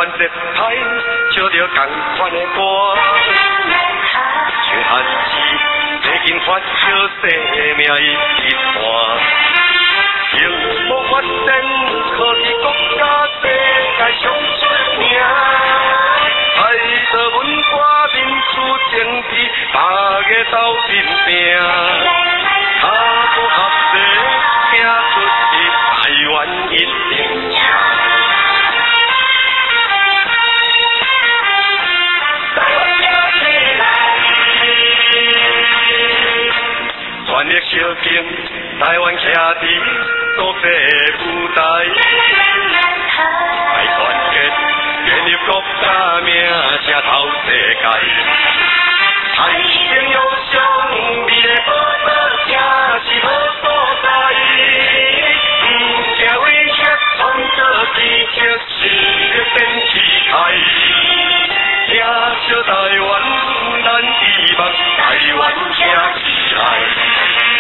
湾节拍，唱着同款的歌，像汉字，最近发烧生命一段，幸福发展，科技国家世界上出名，爱着文化民主政治，大家斗阵拼，脚步合作，行出去，台湾一定赢。全力小金，台湾徛伫国际舞台，爱团结，建立国家名声透世界。太平洋上美丽宝岛，正是好所在。不惊威胁，创造奇迹，实力变气概。听小台湾，咱希望台湾站起来。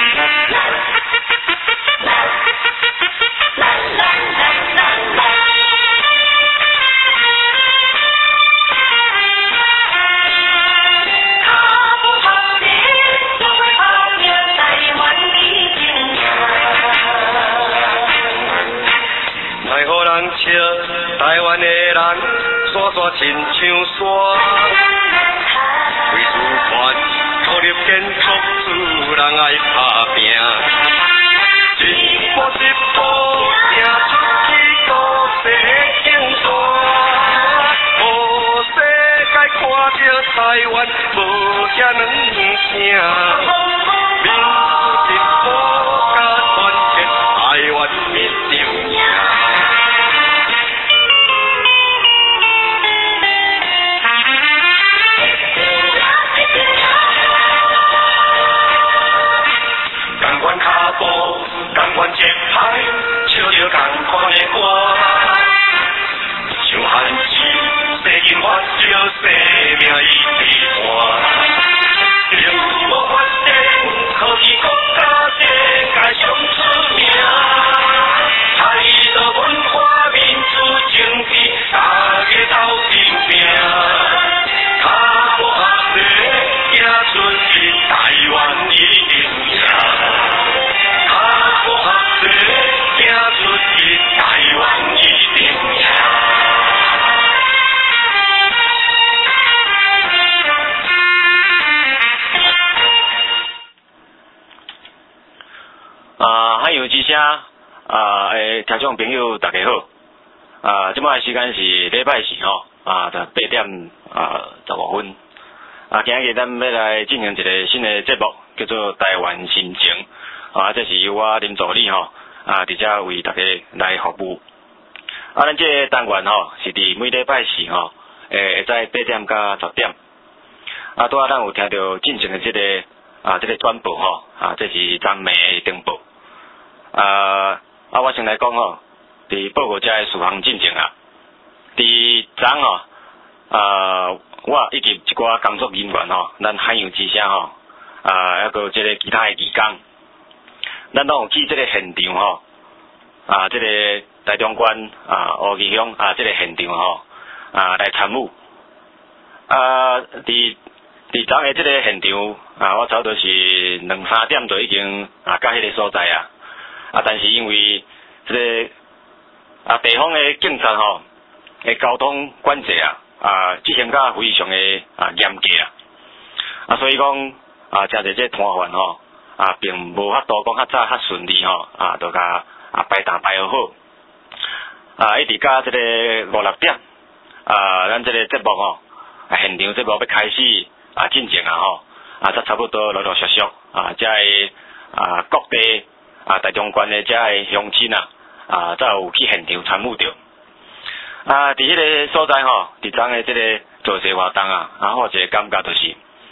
台湾的人，山山亲像山，为主权独立建筑，自人爱打拼，一步一步行出去国际竞赛，予世界看到台湾无这两声，民主进步加团结，台湾一定赢。同款节拍，唱着同款的歌，像汉字，世间发烧生命一直换。幸福发展，科技国家世界上出名，爱着文化民主政治，大家斗阵拼，脚步合作，行出去，台湾一定赢。还有之声听众朋友大家好，即摆时间是礼拜四吼，8点15分，今日咱要来进行一个新的节目，叫做台湾心情，这是由我林助理吼，伫遮为大家来服务。咱这个单元吼是伫每礼拜四吼，会在8点到10点。拄咱有听到进行的这个转播吼，这是昨暝的登报。我先来讲吼，伫报告遮的事项进程啊，伫昨吼，我以及一寡工作人员吼，咱海洋之声吼，还有这个其他的义工，咱拢有去这个现场吼，这个台中县乌溪乡这个现场吼，来参与。伫昨个这个现场我差不多是2-3点就已经到迄个所在啊。但是因为这个地方的警察吼的交通管制执行甲非常的严格所以讲真侪这摊贩吼并无法度讲较早较顺利吼就甲排单排好，一直到这个5-6点咱这个节目吼现场节目要开始进行吼才差不多陆陆续续才会各地台中县的遮个乡亲才有去现场参与着。伫迄个所在吼，伫昨个即个造势活动我一个感觉就是，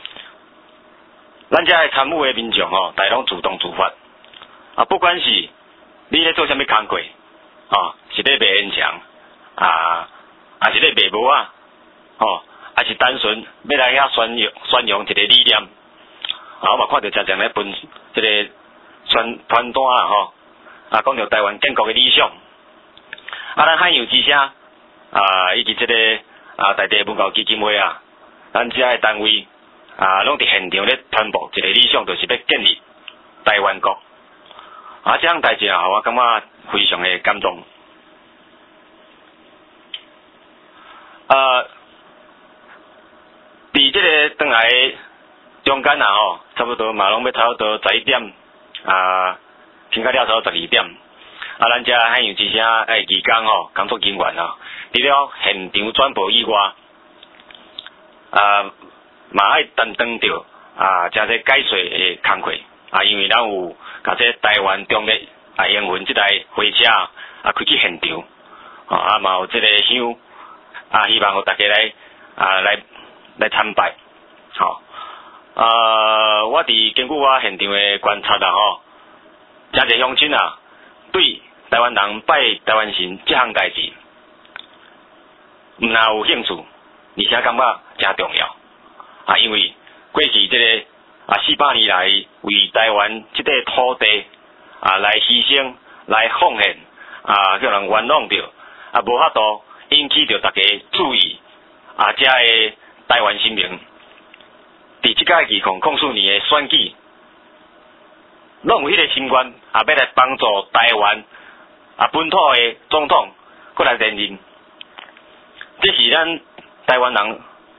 咱遮个参与的民众吼，大拢主动自发不管是你咧做啥物工课是咧卖烟肠还是咧卖帽还是单纯要来遐宣扬一个理念我嘛看到常常咧分即个传单讲着台湾建国的理想咱海洋之声以及这个在地文教基金会啊，咱遮个单位拢伫现场咧传播一个理想，就是要建立台湾国。这项代志啊，我感觉非常的感动。伫这个转来中间差不多嘛，拢要差不多11点听到了差不多12点。咱遮海洋之声义工工作人员除了现场转播以外，嘛爱担当着真侪解说的工课因为咱有甲这台湾中立英文这台火车开去现场嘛有这个香希望有大家来参拜我伫根据我现场的观察真侪乡亲对台湾人拜台湾神这项代志毋但有兴趣，而且感觉真重要因为过去这个400年来为台湾这块土地来牺牲来奉献叫人冤枉着无法度引起着大家注意这个台湾新民伫即届2004年的选举拢有迄个心愿要来帮助台湾本土的总统过来连任，这是咱台湾人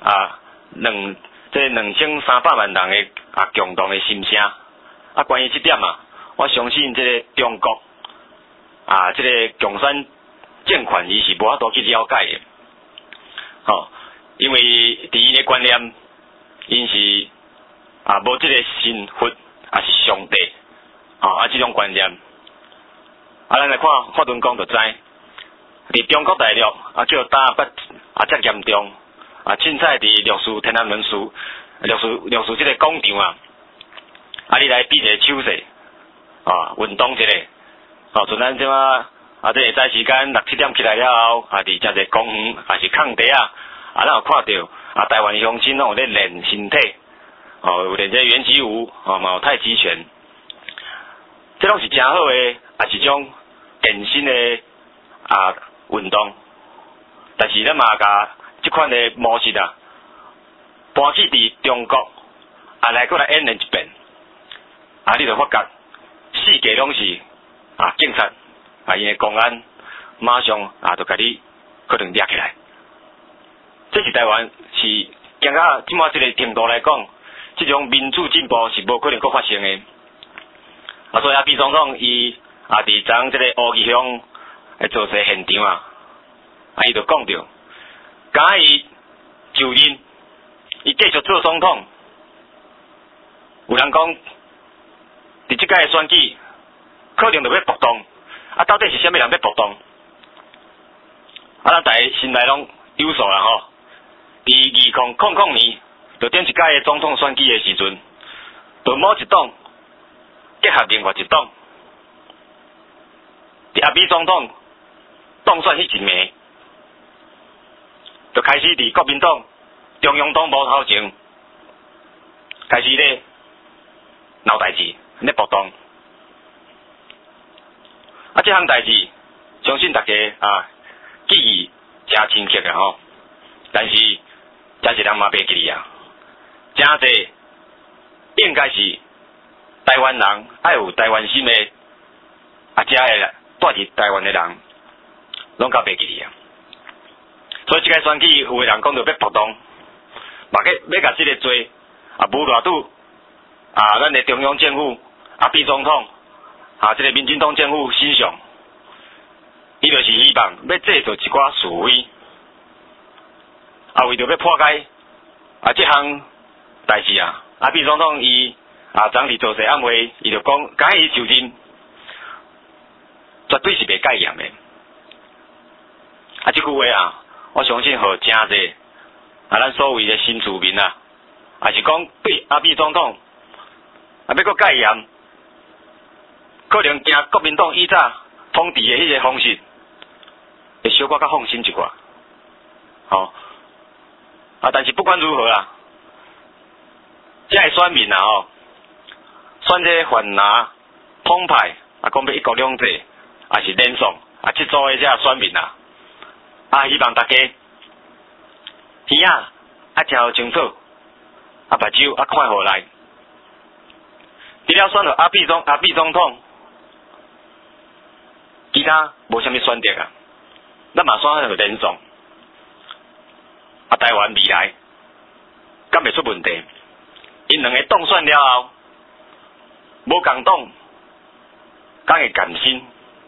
2300万人的共同的心声关于这点我相信这个中国这个共产政权伊是无法度去了解的因为伫伊的观念因是无这个神佛是上帝这种观念咱来看法轮功就知伫中国大陆叫打不遮严重凊彩伫律师天安门书律师这个广场你来比一个手势运动一下像咱即马这下早时间6、7点起来了后伫遮个公园是空地咱有看到台湾乡亲拢有咧练身体有练这圆举舞嘛有太极拳，这拢是真好的是种健身的运动，但是咱嘛甲这款的模式搬去伫中国来过来演练一遍你就发觉世界拢是警察因为公安马上就甲你可能抓起来，这是台湾是行到即马这个程度来讲，这种民主进步是无可能搁发生的所以毕总统伊伫昨这个乌义乡的造势现场伊就讲着假伊就任伊继续做总统，有人讲伫即届的选举可能就要暴动到底是啥物人要暴动咱大家心内拢有数啦伫2000年就顶一届的总统选举的时阵，就某一党结合另外一党，伫阿美总统当选迄一暝，就开始伫国民党中央党部头前开始咧闹代志，咧暴动这项代志相信大家记忆真深刻但是真侪人嘛袂记真侪应该是台湾人爱有台湾心的遮个住伫台湾的人拢较袂记所以这个选举有的人讲到要暴动要甲这个做无偌拄咱的中央政府毕总统这个民进党政府身上伊就是希望要制造一寡是非为着要破解这项代志毕总统伊昨日造势暗会伊就讲假伊就任绝对是袂戒严的这句话我相信互真侪咱所谓的新住民是讲对毕总统要搁戒严，可能惊国民党以早统治的迄个方式会小可较放心一寡但是不管如何这个选民选这个泛蓝统派讲要一国两制是连爽这组的这选民希望大家耳啊听好清楚，目睭看好来。除了选到阿扁总统，其他无啥物选择啊。咱嘛选到连宋，台湾未来敢袂出问题？因两个当选了后，无共党敢会甘心？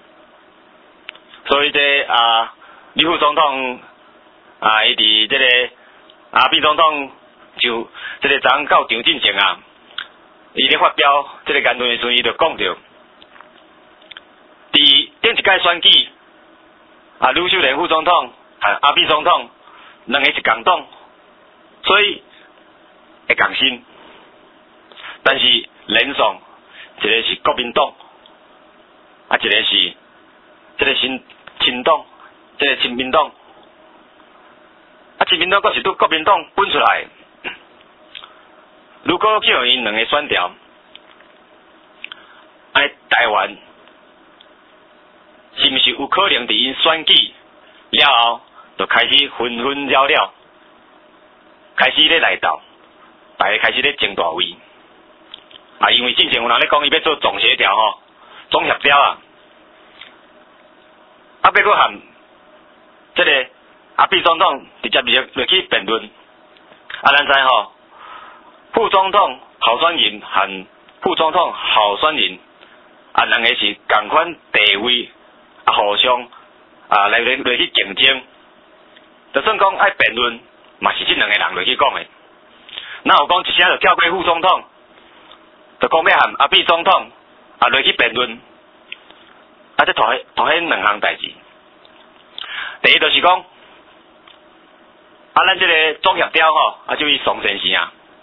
所以李副总统伊伫这个阿扁总统就这个昨昏到场进前啊，伊咧发表这个言论的时阵，伊就讲着，伫顶一届选举吕秀莲副总统和阿扁总统两个是共党，所以会共心。但是连宋一个是国民党，一个是这个亲党，这个亲民党，亲民党阁是拄国民党分出来。如果去互因两个选调，台湾是毋是有可能伫因选举了后，就开始纷纷扰扰，开始咧内斗，大家开始咧争大位。因为之前有人咧讲伊要做总协调总协调要搁含这个阿扁总统直接落去辩论。咱知副总统候选人和副总统候选人两个是同款地位互相来去竞争。就算讲爱辩论，嘛是这两个人落去讲的。哪有讲一声就跳过副总统？就讲要和阿扁总统落去辩论，这图现两项代志。第一就是讲，咱这个总协调就是宋先生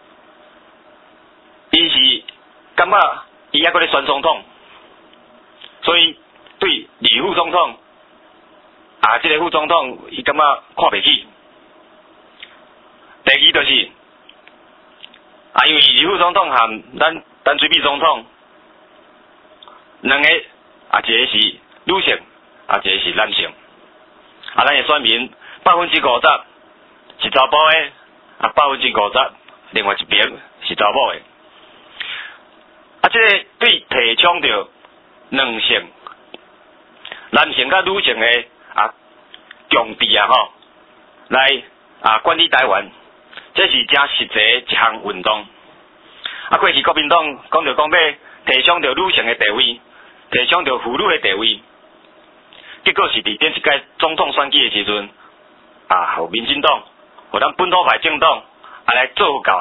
伊是感觉伊还搁咧选总统，所以对李副总统这个副总统伊感觉看袂起。第二就是因为李副总统和陈水扁总统两个一个是女性，一个是男性。咱的选民50%是查甫的，50%另外一边是查某的。这个对提倡着两性，男性甲女性的共治来管理台湾，这是真实际的一项运动。过去国民党讲要提倡着女性的地位，提倡着妇女的地位，结果是伫顶一届总统选举的时阵，互民进党，互咱本土派政党来做到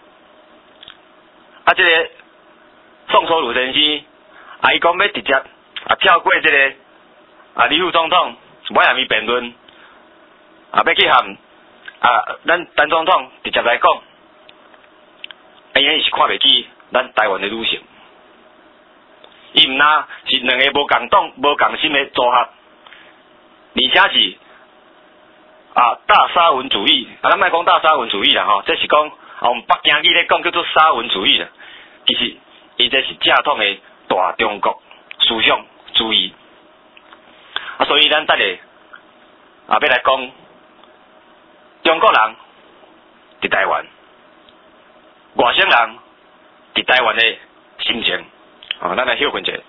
这个宋楚瑜先生，伊讲要直接跳过这个李副总统，无下面辩论，要去和咱陈总统直接来讲。因为是看袂起咱台湾的女性，伊毋但是两个无共党、无共心的组合，而且是大沙文主义。咱莫讲大沙文主义啦这是讲用北京语咧讲叫做沙文主义啦。其实伊这是正统的大中国思想主义。所以咱等下要来讲中国人伫台湾。外省人伫台湾的心情，咱来休困一下。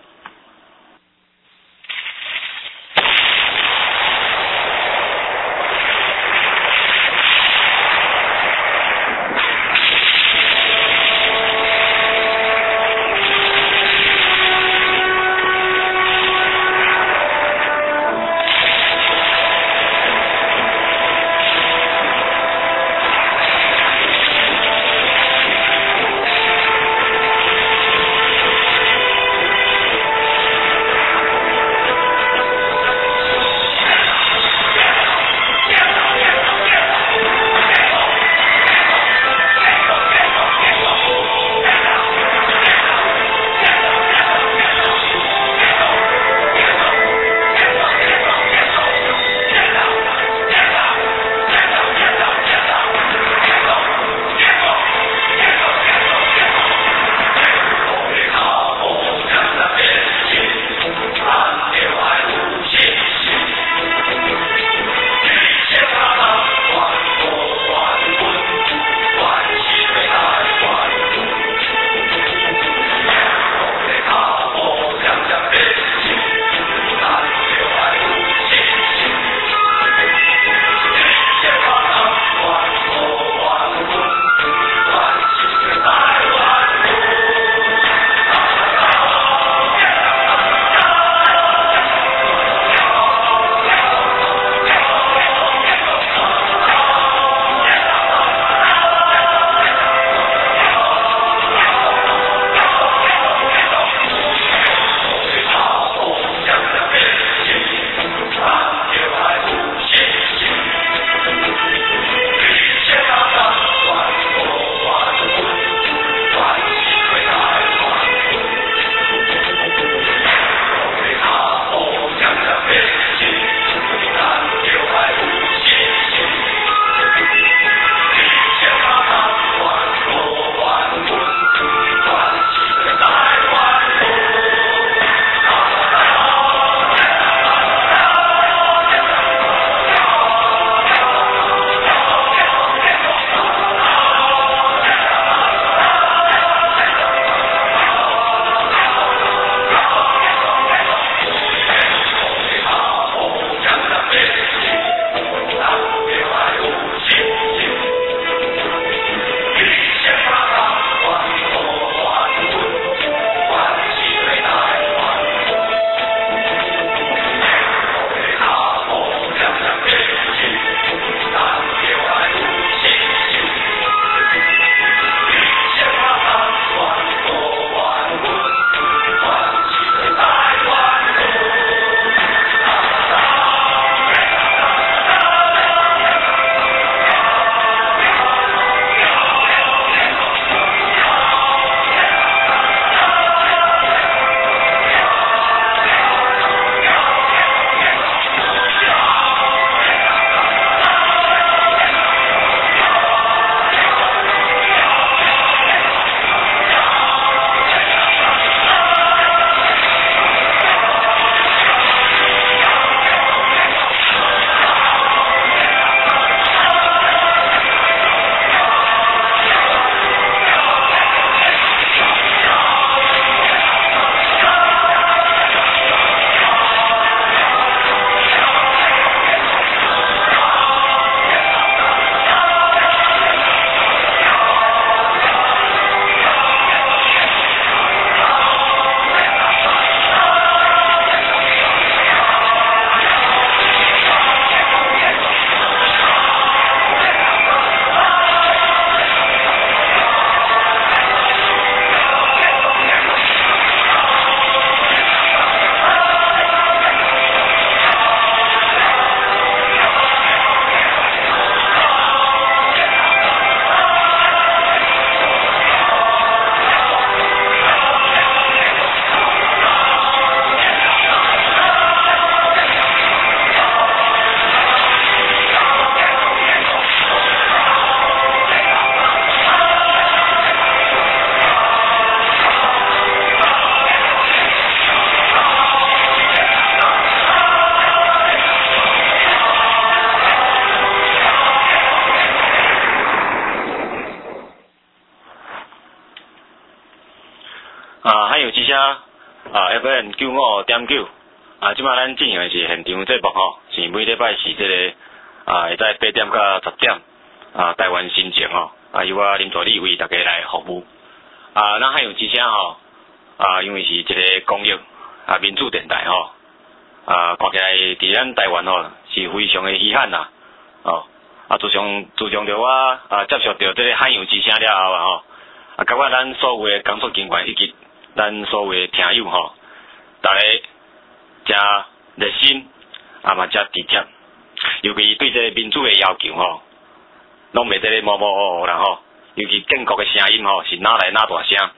FM95.9即摆咱进行的是现场节目吼，是每礼拜是这个会在8点到10点台湾新情吼由我林助理为大家来服务咱海洋之声吼因为是一个公益民主电台吼看起来伫咱台湾吼是非常的稀罕啦自从着我接触到这个海洋之声了后吼感觉咱所有的工作人员以及咱所有的听友吼，大家真热心嘛真直接，尤其对这个民主的要求吼，拢袂这个模模糊糊啦吼，尤其建国的声音吼是哪来哪大声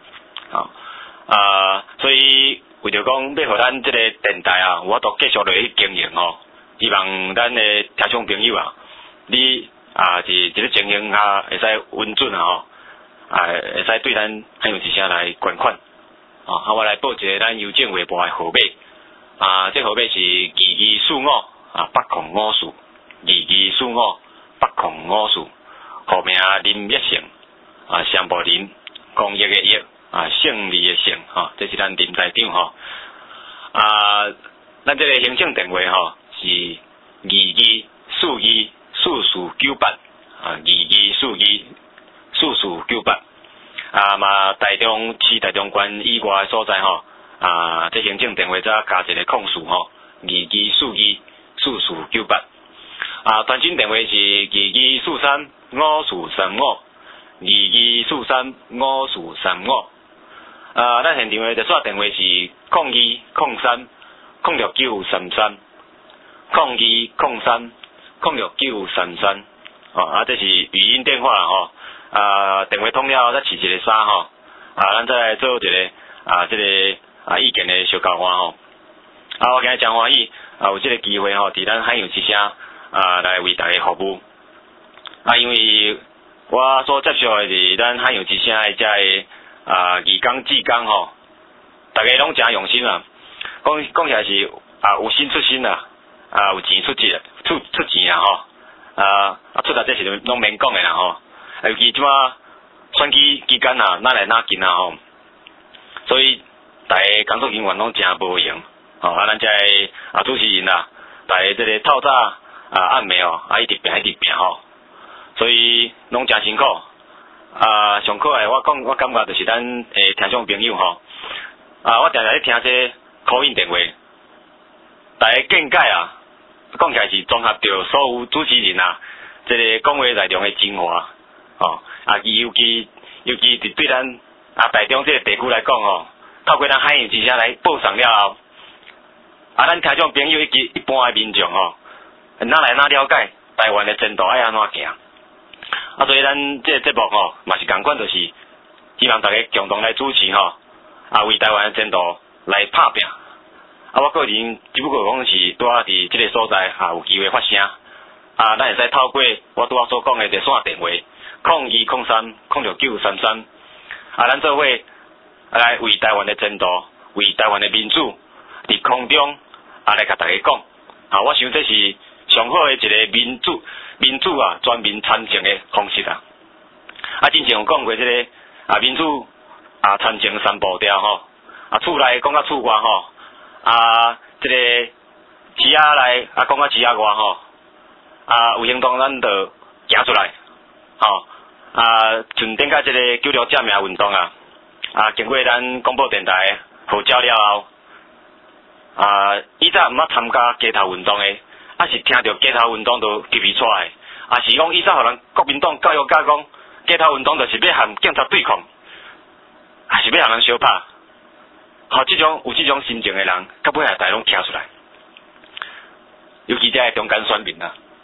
所以为着讲要互咱这个电台我都继续落去经营吼，希望咱的听众朋友你是这个情形下会使稳准吼会使对咱海洋之声来捐款我来报一个咱邮政汇报的号码这号码是224580542 2245 80542，号名林一成商务林公益的益胜利的胜这是咱林台长咱这个行政电话是2242 44982242 4498台中市台中县以外的所在这行政电话再加一个控数2242 4498传真电话是2243 5435 2243 5435咱现场的热线电话是0203 06933 0203 06933这是语音电话电话通了再试一个3咱再来做一个这个意见的小交换我今日真欢喜有这个机会伫咱海洋之声来为大家服务因为我所接触的是咱海洋之声的这个义工志工大家拢真用心讲起来是有心出心有钱出钱出来这是拢免讲的啦尤其即马选举期间哪来哪紧所以大家工作人员拢真无闲咱这主持人大家这个透早暗暝一直拼所以拢真辛苦上可爱我感觉就是咱听众朋友我常常咧听这call in电话，大家见解讲起来是综合着所有主持人这个讲话内容的精华尤其是对咱台中这个地区来讲透过咱海洋之声来报上了后咱听众朋友以及一般的民众哪来哪了解台湾的前途爱安怎行所以咱这个节目嘛是同款，就是希望大家共同来支持为台湾的前途来打拼我个人只不过讲是拄伫这个所在有机会发声咱会使透过我拄所讲的热线电话0203 06933咱做伙来为台湾的前途为台湾的民主伫空中来甲大家讲我想这是上好的一个民主全民参政的方式之前有讲过这个民主参政3步调厝内讲到厝外这个市内讲到市外有行动咱就行出来像顶个这个96正名运动经过咱广播电台号召了后以前毋捌参加街头运动的是听到街头运动就急去出来是讲以前互人国民党教育家讲街头运动就是要和警察对抗是要和人相拍有这种心情的人到尾大家拢站出来，尤其这中间选民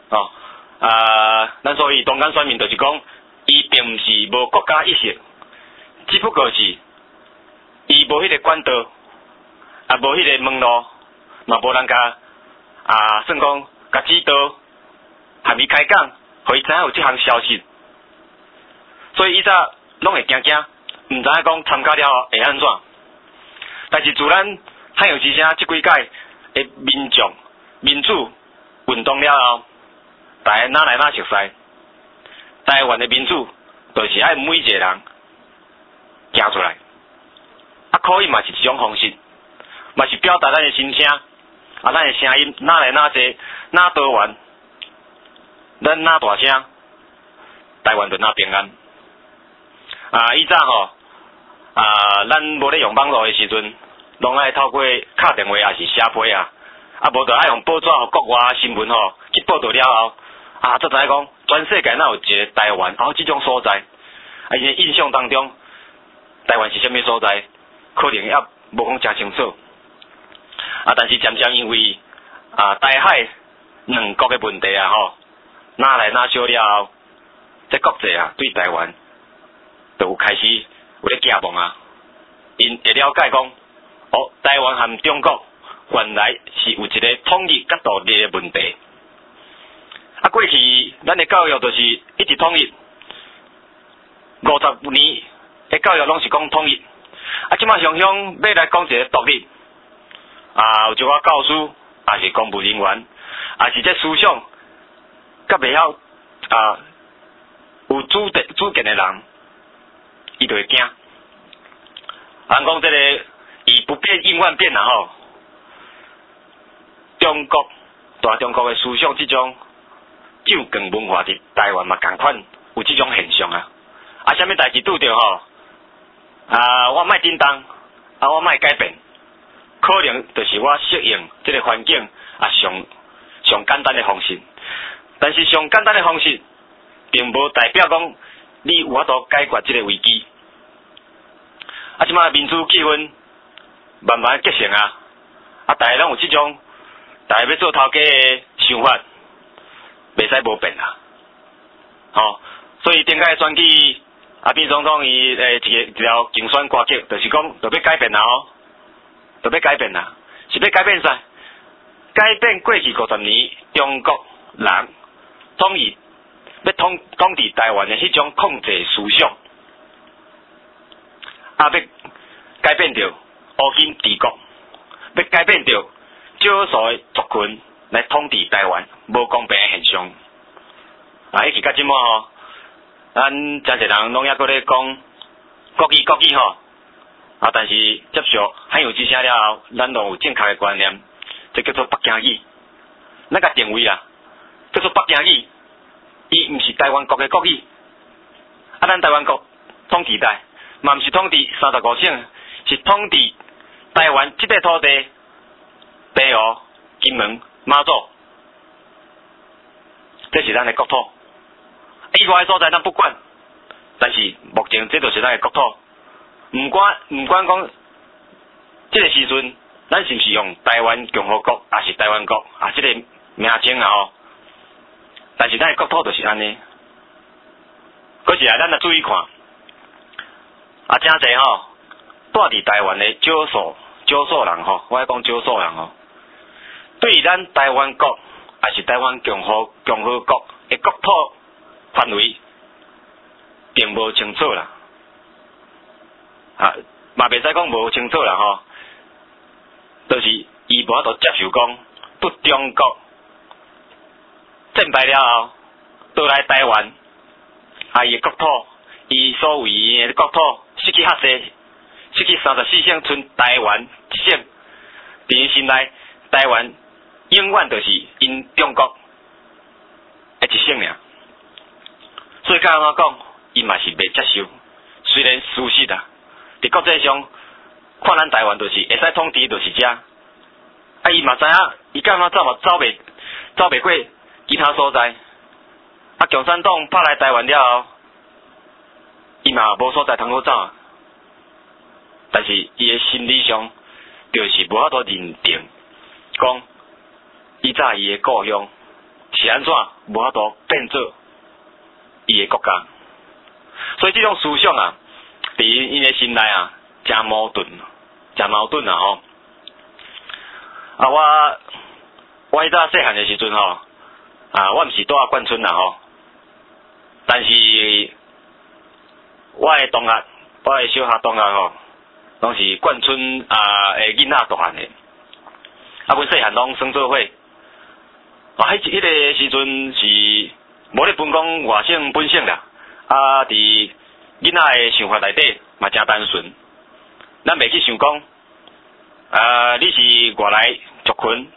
咱所以中间选民就是讲伊并毋是无国家意识，只不过是伊无迄个管道无迄个门路嘛无人甲算讲甲指导含伊开讲互伊知影有这项消息，所以伊早拢会惊毋知影讲参加了后会安怎，但是自咱海洋之声这几届的民主运动了后，大家哪来哪熟悉台湾的民主就是爱每一个人行出来口音嘛是一种方式，嘛是表达咱的心声，咱的声音哪来哪济，哪多元，咱哪大声，台湾就哪平安。以前咱无咧用网络的时阵，拢爱透过敲电话也是写批无就爱用报纸和国外新闻去报道了后，才知影讲全世界哪有一个台湾这种所在，因为印象当中，台湾是啥物所在，可能也无讲真清楚。但是渐渐因为台海两国的问题哪来哪小了后，这国际对台湾就有开始有咧寄望因会了解讲，台湾和中国原来是有一个统一甲独立的问题。过去咱的教育就是一直统一，50年的教育拢是讲统一。即摆常常要来讲一个独立，有一寡教师，也是公务人员，也是这思想，甲袂晓有主见的人，伊就会惊。人讲这个以不变应万变中国大中国的思想这种酒馆文化伫台湾嘛同款有这种现象啥物代志拄着我莫叮当，我莫改变，可能就是我适应这个环境上简单的方式。但是上简单的方式，并无代表讲你有法度解决这个危机。即摆民主气氛慢慢结成大家拢有这种，大家要做头家的想法，袂使无变所以顶届选举毕总统伊一条竞选歌曲，就是讲就要改变就要改变是要改变啥？改变过去50年中国人统一要统治台湾的迄种控制思想，要改变着乌金治国，要改变着少数的族群来统治台湾无公平的现象。一直到即摆咱真侪人拢还搁咧讲国语但是接受汉语之声了后，咱都有正确的观念，这叫做北京语。咱甲定位叫做北京语，伊毋是台湾国的国语。咱台湾国统治台，嘛毋是统治35省，是统治台湾这块土地，澎湖、金门、马祖，这是咱的国土。以外的所在咱不管，但是目前这就是咱的国土。毋管讲，这个时阵咱是毋是用台湾共和国，还是台湾国这个名称但是咱的国土就是安尼。可是咱来注意看，真侪住伫台湾的少数人我爱讲少数人对于咱台湾国还是台湾共和国的国土范围，并无清楚啦。嘛袂使讲无清楚啦就是伊无法度接受讲，不中国战败了后，倒来台湾，伊的国土，伊所谓的国土失去遐济，失去34省，剩台湾一省，伫因心内，台湾永远就是因中国的一省尔。所以甲安怎讲，伊嘛是袂接受。虽然事实伫国际上看咱台湾就是会使统治，就是遮。伊嘛知影，伊甲安怎走袂过其他所在。共产党拍来台湾了后，伊嘛无所在通好走。但是伊的心理上就是无法度认定，讲以早伊的故乡是安怎无法度变做伊的国家。所以这种思想伫因的心内真矛盾我迄早细汉的时阵我毋是住眷村但是我的同学，我的小学同学拢是眷村的囡仔大汉的。阮细汉拢算做伙。迄个时阵是无咧分讲外省本省啦。伫囡仔的想法内底嘛真单纯。 咱袂去想讲，你是外来族群，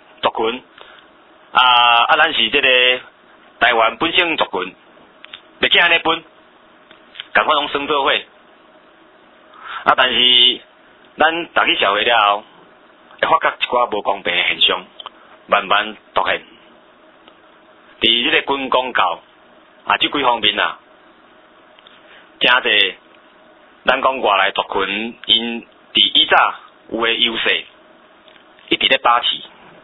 咱是这个台湾本省族群，袂去安尼分，共款拢算做伙。但是咱踏去社会了后，会发觉一寡无公平的现象，慢慢凸现。伫这个军公教这几方面真侪咱讲外来族群，因伫以早有诶优势，一直咧把持，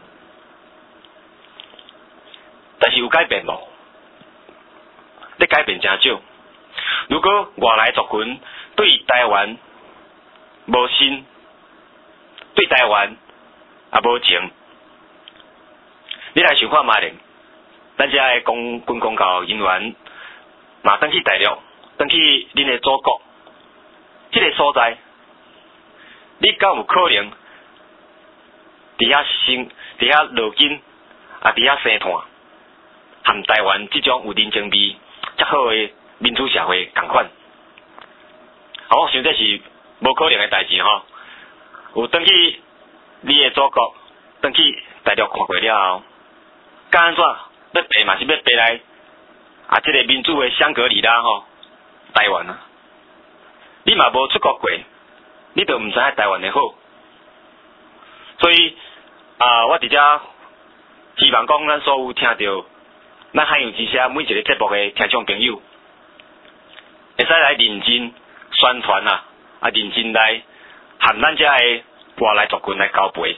但是有改变无？咧改变真少。如果外来族群对台湾无心，对台湾无情，你来想看卖咧，咱遮诶军公教人员嘛转去大陆，转去恁诶祖国，即个所在，你敢有可能伫遐落根，伫遐生炭，和台湾即种有人情味、较好诶民主社会共款？我想这是无可能诶代志吼。有转去你诶祖国，转去大陆看过了后，敢安怎要爬嘛是要爬来即个民主诶香格里拉吼，台湾啊！你嘛无出国过，你就毋知影台湾诶好。所以我伫遮希望讲，咱所有听到咱海洋之声每一个节目诶听众朋友，会使来认真宣传认真来和咱遮诶外来族群来交陪。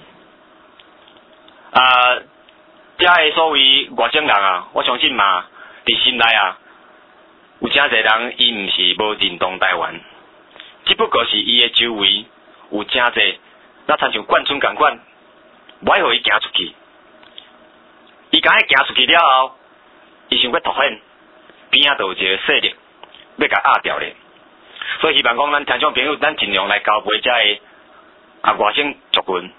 遮诶所谓外省人我相信嘛，伫心内有真侪人伊毋是无认同台湾，只不过是伊诶周围有真侪，那亲像冠村共款，无爱互伊行出去。伊敢行出去了后，伊想要凸显，边就有一个势力要甲压掉咧。所以希望讲咱听众朋友，咱尽量来交陪遮个外省族群，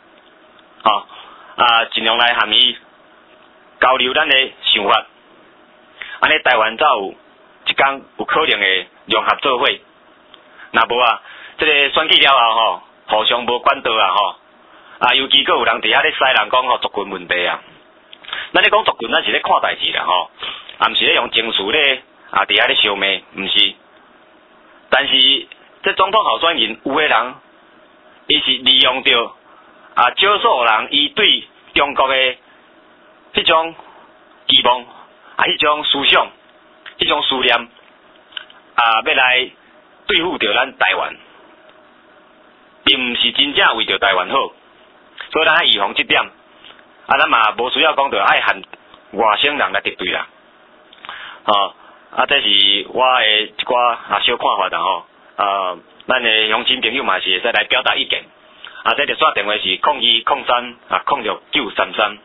尽量来和伊交流咱的想法，安尼台湾才有一天有可能会融合做伙。若无这个选举了后互相无管道尤其佫有人伫遐咧使人讲族群问题咱咧讲族群，咱是咧看代志啦毋是咧用情绪咧伫遐咧烧骂，毋是。但是这总统候选人有诶人，伊是利用着少数人伊对中国诶迄种期望迄种思想、迄种思念要来对付着咱台湾，并毋是真正为着台湾好。所以咱爱预防这点咱嘛无需要讲着爱和外省人来敌对啦这是我的一寡小看法咱的乡亲朋友嘛是会使来表达意见这热线电话是0203-06-933。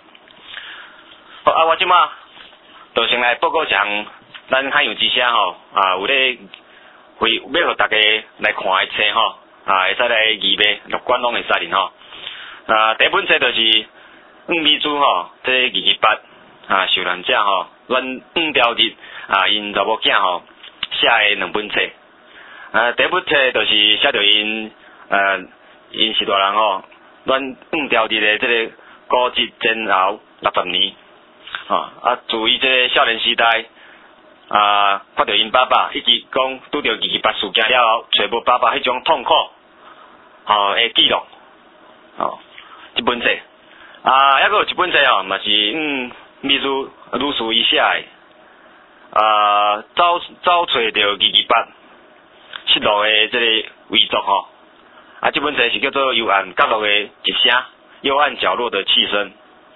我即马就先来报告一项咱海洋之声有咧要互大家来看的册会使来义卖陆馆拢会使哩第一本册就是黄美珠这228受难者阮黄朝日因查某囝写的2本册。第一本册就是写着因是大人阮黄朝日的这个古籍前后60年自伊这个少年时代看到因爸爸，以及讲拄着228事件了后，找无爸爸迄种痛苦的记录这本册还佫有一本册嘛是秘书女士伊写的找找着228失落的这个遗族这本册是叫做幽暗角落的一声，幽暗角落的气声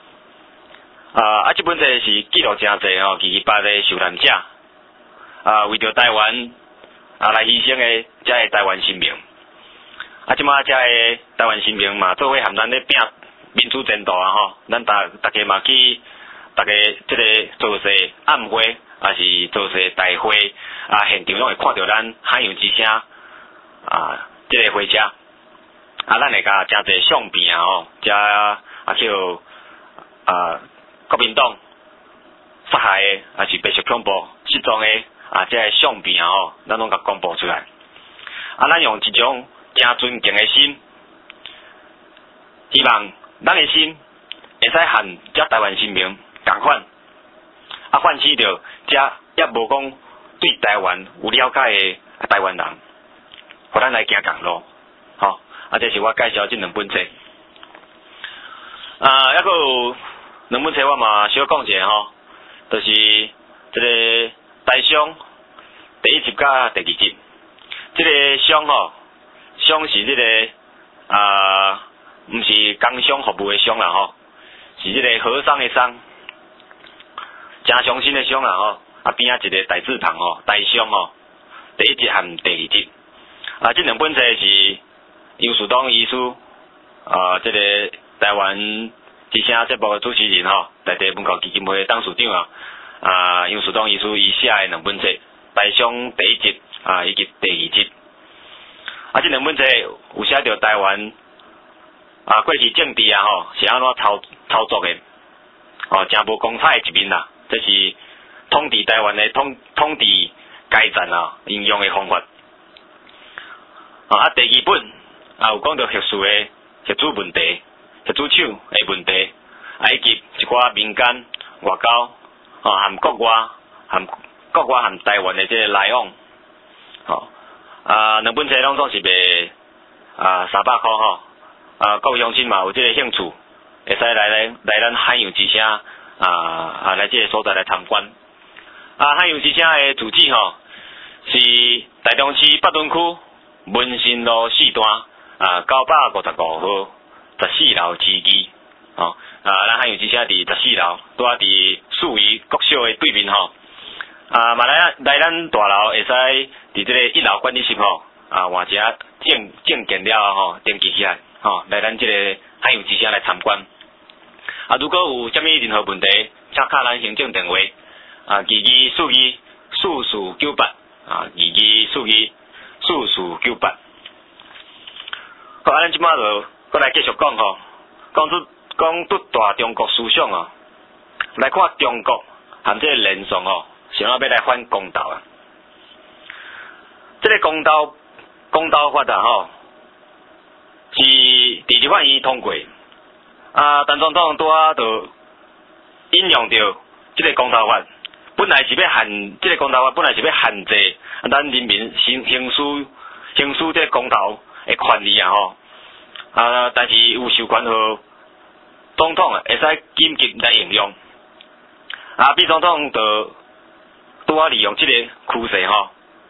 这本册是记录真侪228的受难者为着台湾来牺牲的遮个台湾新兵即马遮个台湾新兵嘛做伙和咱咧拼民主前途咱大家嘛去大家这个做些暗会是做些大会现场拢会看到咱海洋之声这个火车咱会甲真侪相片遮叫国民党杀害的是白色恐怖失踪的这个相片咱拢甲公布出来咱用一种诚尊敬的心，希望咱的心会使和这台湾人民同款，唤起着这也无讲对台湾有了解的台湾人，互咱来行共路，这是我介绍这两本册。还佫有两本册我嘛小讲一下就是这个台商第一集甲第二集。这个商商是这个毋是工商服务的商啦是这个和尚的商，真伤心的伤啦边仔一个大字旁台商第一集和第二集。这两本册是杨树东医师这个台湾之声节目的主持人在地文教基金会董事长杨树东医师伊写的两本册，台商第一集以及第二集。这两本册有写到台湾过去政治是安怎操作的真无光彩的一面啦。这是统治台湾的统治阶层应用的方法。第二本有讲到学术的协助问题、协助手的问题，以及一寡民间、外交和国外和台湾的这个来往。两本册拢总是卖300块各位乡亲嘛有这个兴趣，会使来咱海洋之声来这个所在来参观。海洋之声的住址是台中市北屯区文心路4段955号14楼之2咱海洋之声伫14楼，拄伫树宜国小的对面嘛来咱大楼会使伫这个1楼管理室换一下证件了登记起来来咱这个海洋之声来参观。如果有啥物任何问题，请敲咱行政电话2242449822424498。好，咱即摆就搁来继续讲讲对大中国思想来看中国和这个连宋想要来反公道这个公道法是第日法院通过陈总统拄就引用到这个公道法，本来是要限这个公道法本来是要限制咱人民行使这个公道的权利但是有授权予总统会使紧急来应用秘总统就拄利用这个趋势要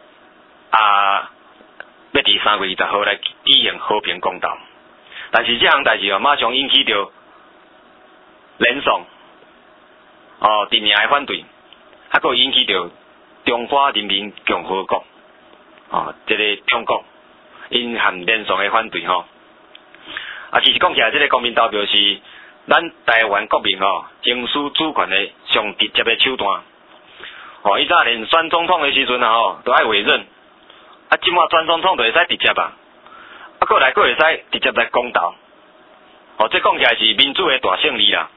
伫3月20号来举行和平公道，但是这项代志马上引起着连宋阵营的反对，还佫引起着中华人民共和国这个中国因和连宋的反对其实讲起来，这个国民投票是咱台湾国民争取主权的上直接的手段以前连选总统的时阵都爱委任即马选总统就会使直接佫会使直接来公道这讲起来是民主的大胜利啦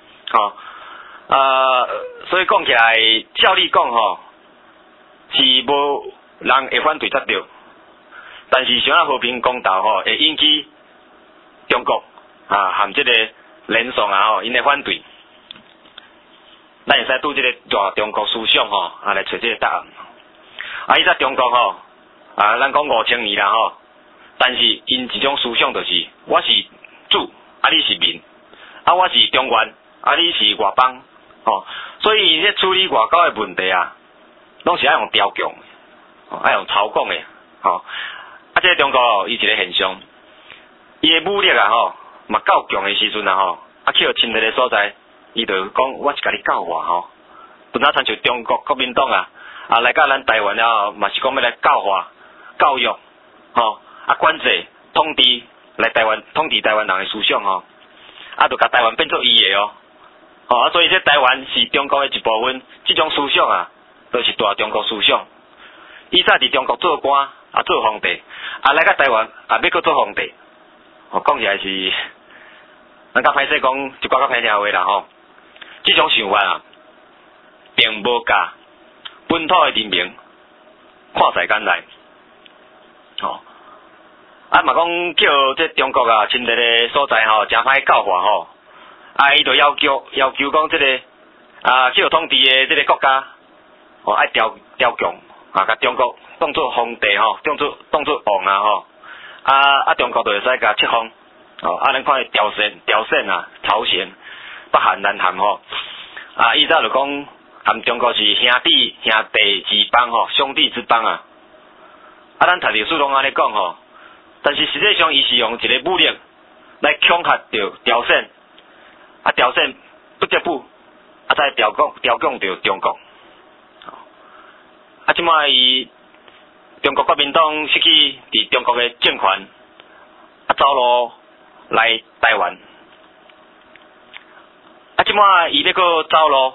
所以讲起来照理讲是无人会反对才对，但是想要和平公道会引起中国和这个连宋因的反对，咱会使拄这个大中国思想来找这个答案以前中国咱讲5000年啦但是因一种思想就是我是主你是民我是中原你是外邦所以咧处理外交的问题拢是爱用雕强爱用操控的这个中国伊一个现象，伊的武力嘛够强的时阵去到侵略的所在，伊就讲我是甲你教化本来参像中国国民党来到咱台湾了嘛是讲要来教化教育管制统治来统治台湾人的思想就甲台湾变做伊的所以这台湾是中国的一部分，这种思想就是大中国思想。以前伫中国做官做皇帝来到台湾要搁做皇帝讲起来是咱较歹势讲一寡较歹听话啦这种想法并无甲本土的人民看在眼内啊嘛讲叫这中国啊，侵略的所在吼，真歹教化吼。啊，伊就要求讲这个叫统治的这个国家，爱调强甲中国当作皇帝吼，当作王啊吼。中国就会使甲册封。咱看朝鲜啊，朝鲜、北韩、南韩吼。以前就讲含中国是兄弟之邦吼，兄弟之邦啊。咱读历史拢安尼讲吼，但是实际上伊是用一个武力来恐吓着朝鲜，朝鲜不得不再调降着中国。即摆伊中国国民党失去伫中国的政权，走路来台湾。即摆伊要搁走路，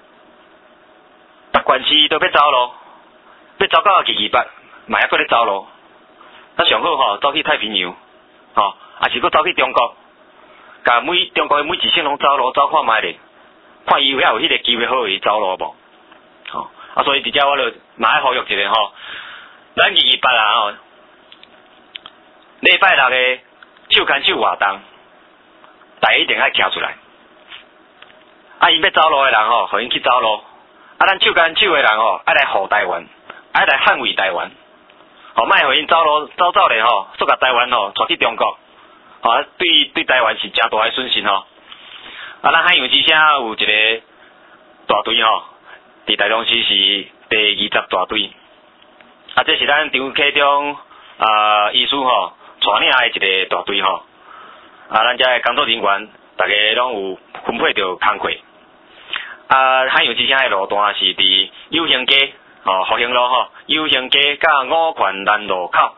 达关市都要走路，要走到228，嘛还搁咧走路。上好吼，走去太平洋，也是搁走去中国，甲中国的每一省拢走路走看觅咧，看伊还有迄个机会好伊走路无？所以直接我就嘛爱呼吁一下吼，咱228啊吼，礼拜六的手牵手活动，大家一定爱徛出来。伊要走路的人吼，互因去走路；咱手牵手的人吼，爱来护台湾，爱来捍卫台湾。莫互因走路走咧吼，煞甲台湾吼带去中国，对台湾是真大的损失吼。咱海洋之声有一个大队吼，伫台中市是第20大队。这是咱张启中医师吼带领的一个大队吼。咱遮的工作人员，大家拢有分配着工课。海洋之声的路段是伫友兴街复兴路友兴街甲五权南路口，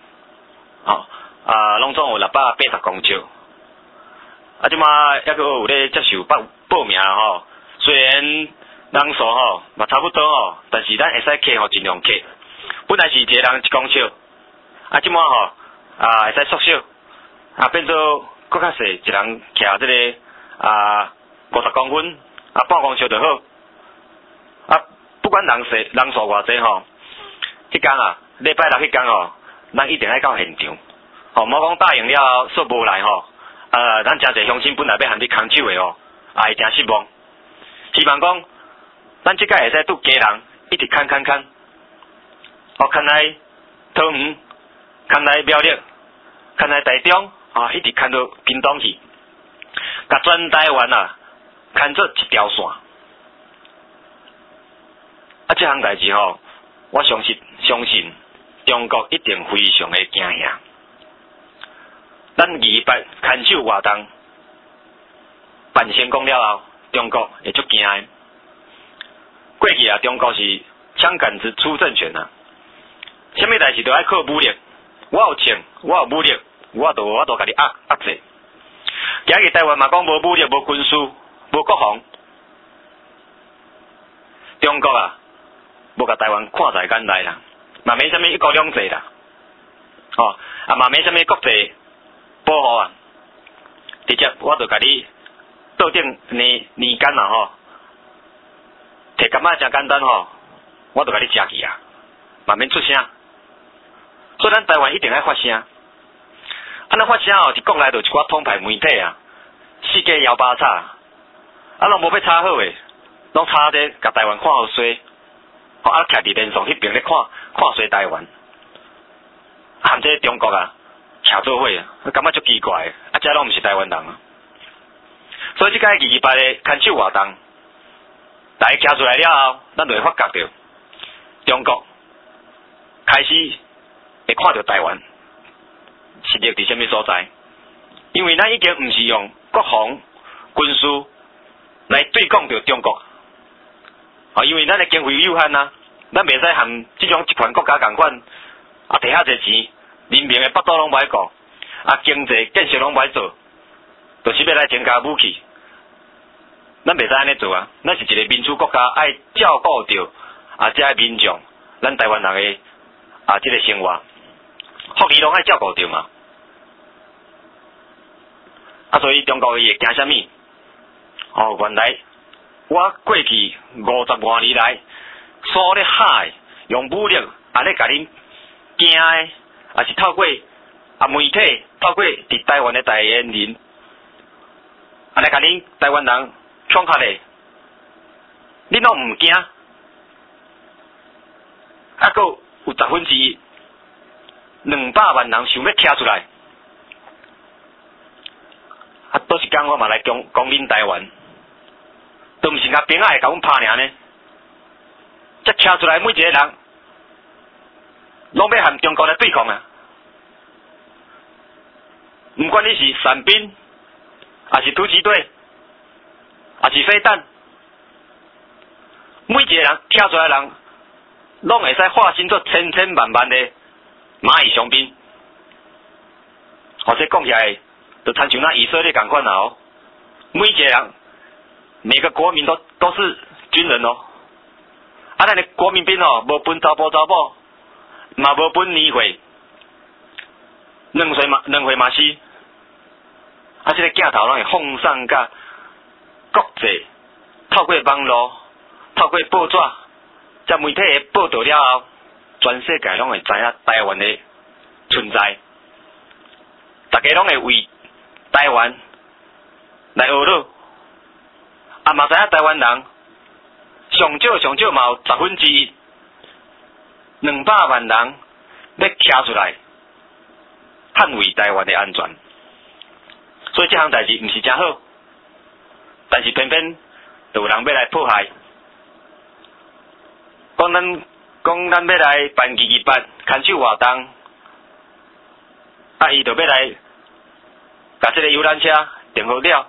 拢总有680公尺。即摆还阁有咧接受报名吼，虽然人数嘛差不多但是咱会使客尽量客。本来是一个人1公尺，即摆会使缩小，变做搁较细，一人徛这个50公分，半公尺就好。不管人数偌济迄天礼拜六迄天咱一定爱到现场。莫讲答应了煞无来咱真侪乡亲本来要含你空手的会真失望。希望讲咱即届会使拄家人一直牵，牵来桃园，牵来苗栗，牵来台中，一直牵到屏东去，甲全台湾牵做一条线。这项代志我相信中国一定非常的惊吓。咱228牵手活动办成功了后，中国会足惊的。过去中国是枪杆子出政权什么代志都爱靠武力，我有枪，我有武力，我都甲你压制。今日台湾嘛讲无武力、无军事、无国防，中国无甲台湾看在眼内啦，嘛免啥物一国两制啦，嘛免啥物国际保护直接我就甲你桌顶年间摕柑仔真简单我就甲你食去嘛免出声。所以咱台湾一定爱发声。咱发声是国内就一寡统派媒体世界摇巴叉，拢无要插好诶，拢插咧甲台湾看好衰。徛伫连上迄边咧看衰台湾，含这中国徛做伙感觉足奇怪这拢毋是台湾人所以即届228的牵手活动，大家徛出来了后，咱就会发觉到中国开始会看到台湾实力伫什么所在，因为咱已经毋是用国防军事来对抗着中国。因为咱的经费有限咱袂使含即种集权国家共款摕遐济钱，人民的腹肚拢无爱顾，经济建设拢无爱做，就是要来增加武器。咱袂使安尼做咱是一个民主国家，爱照顾着这民众，咱台湾人的这个生活，福利拢爱照顾着嘛。所以中国伊会惊啥物？原来我过去50多年来，所咧海用武力咧甲恁惊的，是透过媒体透过伫台湾的代言人，来甲恁台湾人恐吓咧，恁拢毋惊，佫有1%。200万人想要徛出来，倒是讲我嘛来讲恁台湾，都毋是甲兵仔会甲阮拍尔呢。才徛出来每一个人，拢要和中国来对抗啊！毋管你是伞兵，还是突击队，还是飞弹，每一个人徛出来的人，拢会使化身做千千万万的蚂蚁雄兵，这讲起来，就参像那以色列同款啦哦。每一个人，每个国民都是军人哦。咱的国民兵哦，无分查甫查某，嘛无分年岁，两岁嘛是。这个镜头拢会放送甲国际，透过网络，透过报纸，在媒体的报道了后。全世界拢会知影台湾的存在，大家拢会为台湾来学乐，嘛知影台湾人上少嘛有1%，200万人要徛出来捍卫台湾的安全，所以这项代志毋是真好，但是偏偏就有人要来迫害，讲咱要来办228牵手活动，伊就要来甲这个游览车订好了，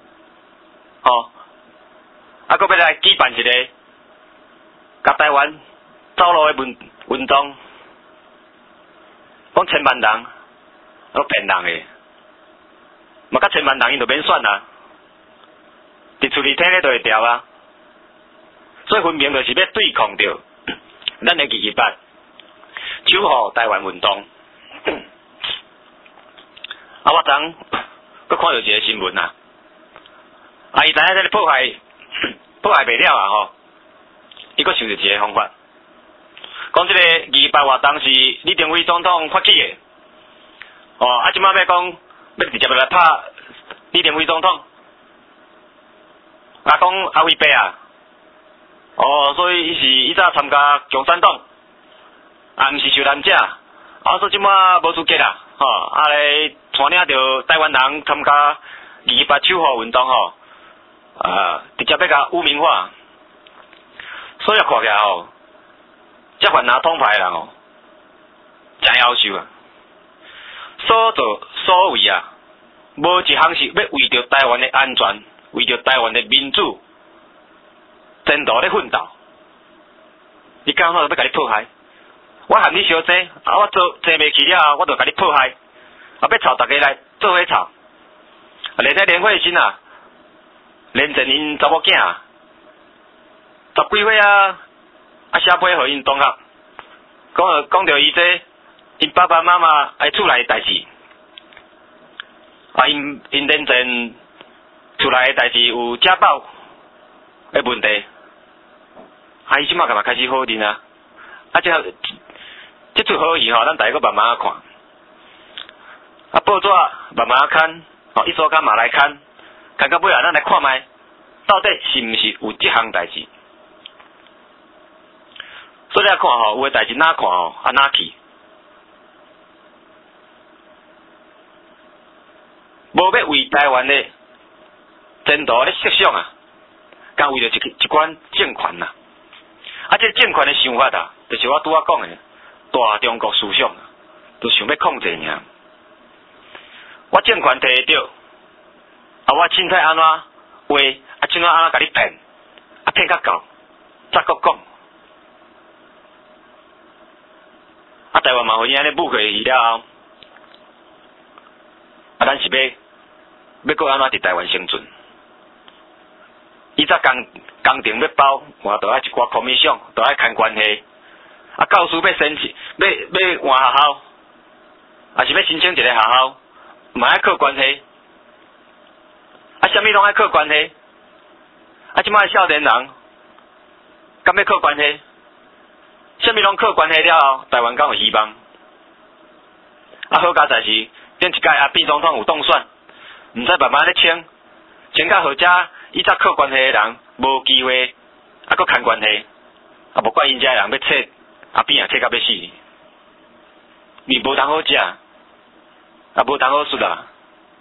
佫要来举办一个甲台湾走路的运动，讲1000万人，都骗人的，嘛甲1000万人伊就免选啦，伫厝里听咧就会调啊，所以分明就是要对抗着。咱的228守护台湾运动，我昨昏佫看到一个新闻啊，伊知影这个迫害袂了啊吼，伊佫想着一个方法，讲这个228活动是李登辉总统发起的，即摆要讲要直接来拍李登辉总统，讲阿辉伯啊。所以伊早参加共产党，毋是受难者，所以即摆无资格啦，来带领着台湾人参加228守护运动直接要甲污名化，所以看起来这犯拿统派的人真夭寿啊！所作所为啊，无一项是要为着台湾的安全，为着台湾的民主。真道咧奋斗，你讲我就要甲你迫害，我和你相争，我争袂起了，我就甲你迫害，要吵大家来做伙吵，连在连惠新啊，连前因查某囝10几岁啊，写批互因同学，讲着伊这因爸爸妈妈厝内的代志，因连前厝内的代志有家暴的问题。伊即马干嘛开始好认啊？这出好戏咱大家慢慢看。报纸慢慢看，一周刊嘛来看到尾咱来看卖，到底是毋是有这项代志？所以来看有诶代志哪看哪去？无要为台湾的前途咧设想啊，敢为着一款政权啊。这政权的想法啊，就是我拄仔讲的大中国思想，就想要控制尔。我政权摕得到，我凊彩安怎话，怎安怎甲你骗，骗较够，再搁讲。台湾嘛，互伊安尼武过去了后，咱是要搁安怎伫台湾生存？伊早工程要包，我都爱一寡 commission， 都爱看关系。教师要申请，要换学校，还是要申请一个学校，嘛爱靠关系。啥物拢爱靠关系。即摆少年人，敢要靠关系？啥物拢靠关系了后，台湾敢有希望？ 好佳在是顶一届阿扁总统有当选，毋知慢慢咧请到好遮伊则靠关系的人无机会，搁牵关系，无怪因遮人要切阿扁切到要死，面无通好食，无通好说啊。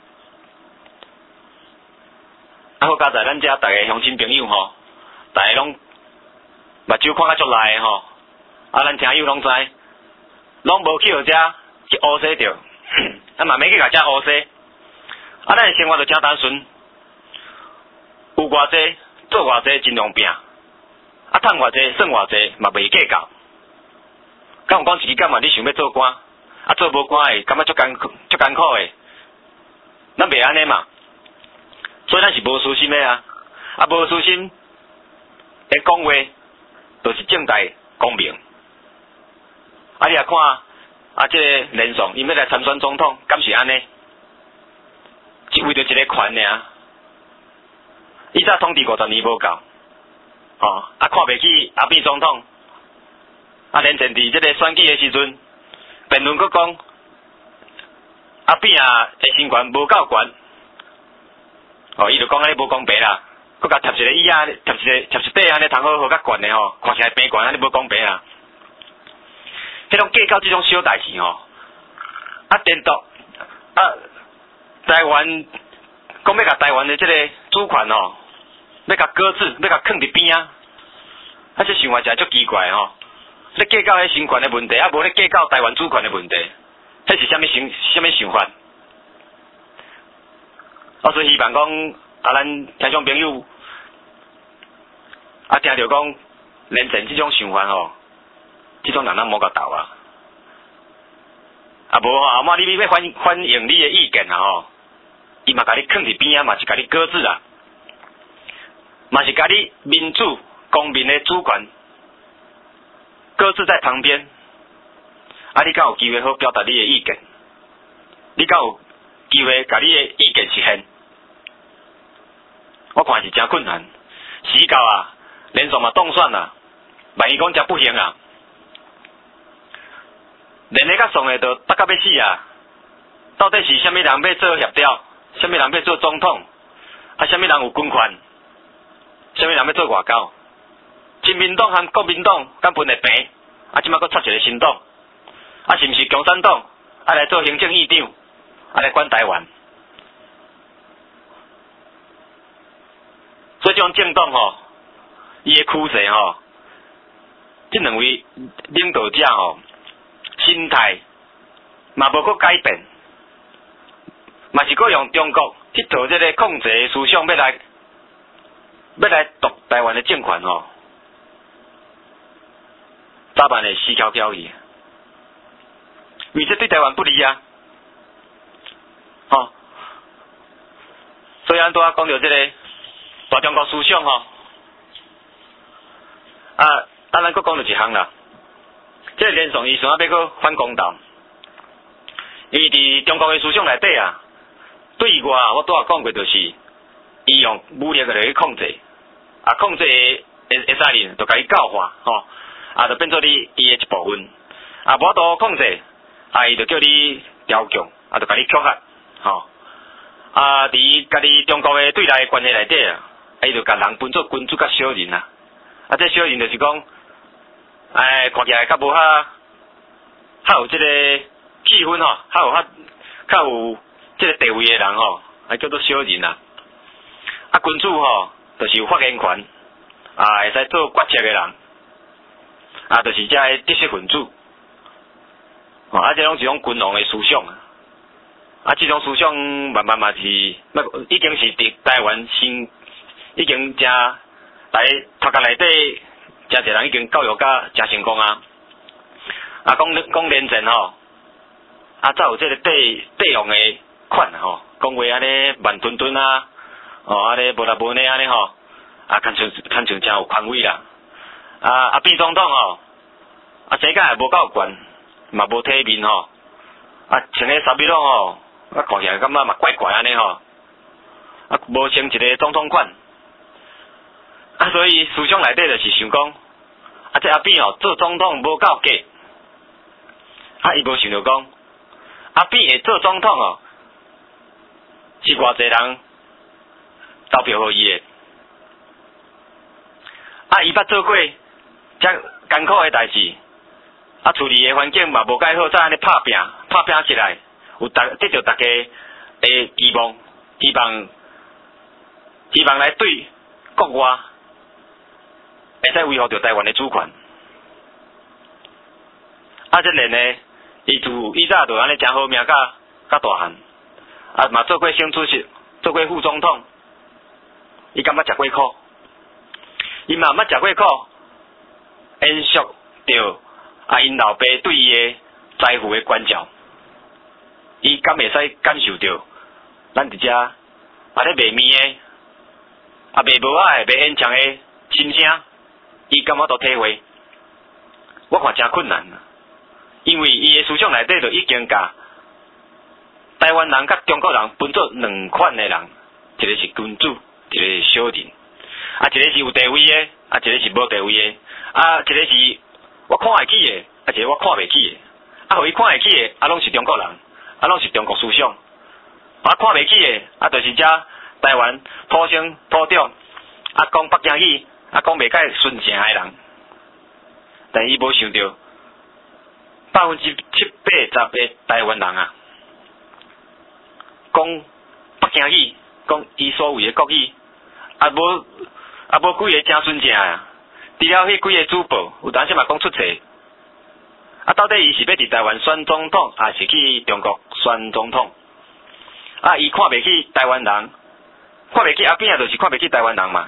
好佳在咱遮逐个乡亲朋友吼，逐个拢目睭看较足赖的吼，咱听友拢知，拢无去互遮去乌西着，嘛免去甲遮乌西，咱的生活就真单纯，有偌济做偌济尽量拼，趁偌济算偌济嘛袂计较。敢有讲一日敢嘛你想要做官，做无官的感觉足艰苦的，咱袂安尼嘛。所以咱是无私心的啊，无私心的讲话，就是正大光明。你也看这个连爽，因要来参选总统，敢是安尼？只为着一个权尔。伊早统治50年无够，看袂起阿扁总统，连前伫这个选举的时阵，辩论佫讲阿扁的身权无够悬。伊就讲安尼无公平啦，佫甲贴一个椅仔，贴一块安尼通好较悬的吼，看起来平悬安尼无公平啦。迄种计较即种小代志吼，颠倒台湾讲要甲台湾的即个主权吼，要甲搁置，要甲囥伫边啊，这想法真足奇怪吼。咧计较迄身权的问题，无咧计较台湾主权的问题，迄是啥物想法？所以希望讲咱听众朋友听着讲连成即种想法吼，即种人咱莫甲斗啊。无后尾你要反映你的意见啊吼，伊嘛甲你囥伫边啊，嘛是甲你搁置啊，嘛是甲你民主公民的主权搁置在旁边。你敢有机会好表达你的意见？你敢有机会甲你的意见实现？我看是真困难，时到连续嘛当选啦，万一讲真不行啊，连个甲爽的都得到要死啊！到底是啥物人要做协调？啥物人要做总统？啥物人有军权？啥物人要做外交？亲民党和国民党敢分会平？即摆佫出一个新党，是毋是共产党来做行政院长，来管台湾？所以这种政党吼，伊的趋势吼，这两位领导者吼，心态嘛无佫改变，嘛是佫用中国迄套这个控制的思想要来夺台湾的政权吼，早晚会死翘翘去，因为这对台湾不利啊，所以咱拄仔讲到这个。大中国思想吼，咱佫讲到一项啦，这个连爽伊想要佫反公道，因为伫中国的思想内底对外我拄仔讲过，就是伊用武力来去控制，控制会使哩，就甲伊教化就变做伊的一部分，无度控制，伊就叫你雕强，就甲你曲吓，伫家己中国的对内关系内底伊就甲人分做君主甲小人啦，这小人就是讲，看起来较无较有这个气氛较有这个地位的人叫做小人啦。君主就是有发言权，会使做决策的人，就是这个知识分子，这拢是种君王的思想这种思想慢慢嘛是，已经是伫台湾已经真来国家内底，真侪人已经教育甲真成功讲连战才有这个帝王的款讲话安尼慢吞吞安尼无啦无呢安尼看像真有权威啦。扁总统身价也无够悬，嘛无体面穿个衫物拢看起来感觉嘛怪怪安尼无穿一个总统款。所以思想内底就是想讲，这阿扁做总统无够格，伊无想到讲， 阿扁会做总统哦，是偌济人投票互伊诶。伊捌做过遮艰苦诶代志，厝里诶环境嘛无介好，才安尼拍拼起来，有得到大家诶期望，希望来对国外会使维护着台湾诶主权。这人呢，伊早就安尼诚好命，甲大汉，嘛做过省主席，做过副总统，伊敢捌食过苦？伊嘛毋捌食过苦，延续着因老爸对伊诶财富诶关照，伊敢会使感受着咱伫遮咧卖面诶，卖无仔诶，卖烟枪诶心声，伊敢我都体会？我看诚困难，因为伊诶思想内底就已经甲台湾人甲中国人分做两款诶人，一个是君主，一个是小人。一个是有地位的，一个是无地位的，一个是我看会起的，一个我看袂起的，互伊看会起的，拢是中国人，拢是中国思想，看袂起的，就是遮台湾土生土长，讲北京语，讲袂介纯正的人，但伊无想到70%-80%的台湾人讲北京语，讲伊所谓的国语，无几个真纯正啊！除了迄几个主播，有当时嘛讲出册。到底伊是要伫台湾选总统，还是去中国选总统？伊看袂起台湾人，看袂起阿扁，就是看袂起台湾人嘛。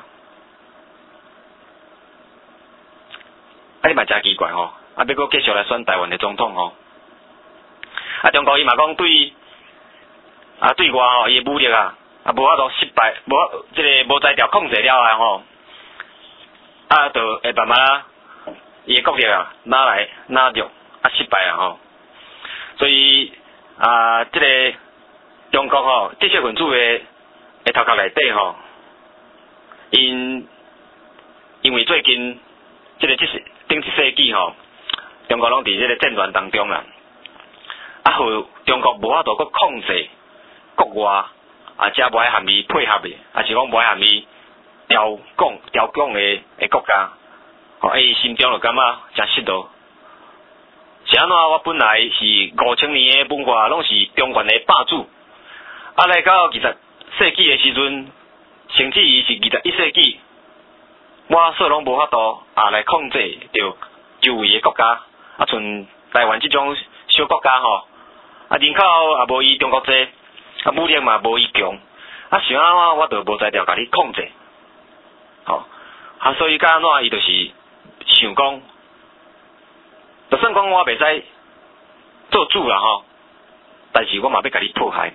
你嘛真奇怪吼！要搁继续来选台湾的总统吼。中国伊嘛讲对外伊的武力无法度失败，无才调控制了吼。就会慢慢伊诶国力拿着失败吼，所以中国吼知识分子诶头壳内底吼，因为最近顶一世纪吼，中国拢伫战乱当中啦，互中国无法度搁控制国外遮无爱含伊配合诶，是讲无爱含伊调讲诶国家，伊心中就感觉诚失落。是安怎？我本来是5000年诶文化，拢是中原诶霸主。来到20世纪诶时阵，甚至于是21世纪，我所拢无法度来控制着周围诶国家。像台湾即种小国家吼，人口也无伊中国济，武力嘛无伊强。想安怎我就无才调甲你控制。所以甲安怎伊就是想讲，就算讲我袂使做主啦吼，但是我嘛要甲你迫害。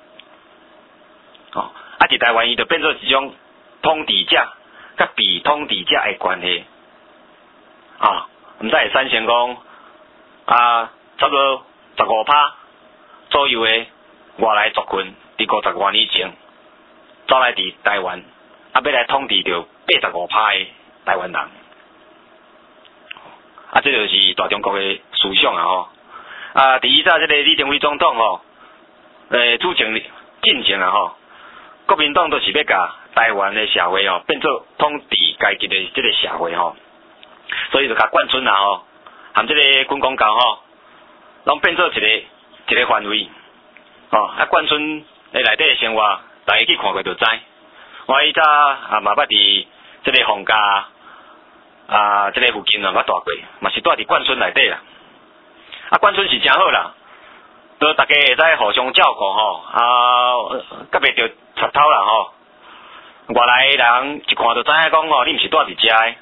伫台湾伊就变做一种统治者甲被统治者的关系。毋知会产生讲差不多15%左右的外来族群，伫50多年前走来伫台湾，要来统治着85%的台湾人。这就是大中国的思想吼。第一早李登辉总统吼，主政进程吼，国民党都是要甲台湾的社会吼变做统治阶级的个社会吼，所以就甲冠村吼，含个军公教吼，拢变做一个范围。冠村的内底的生活，大家去看过就知。我以早嘛捌伫个洪家个附近捌住过，嘛是住伫冠村内底啦。冠村是真好啦，都大家会使互相照顾吼，甲袂着插头啦吼。外来的人一看就知影讲你毋是住伫遮的，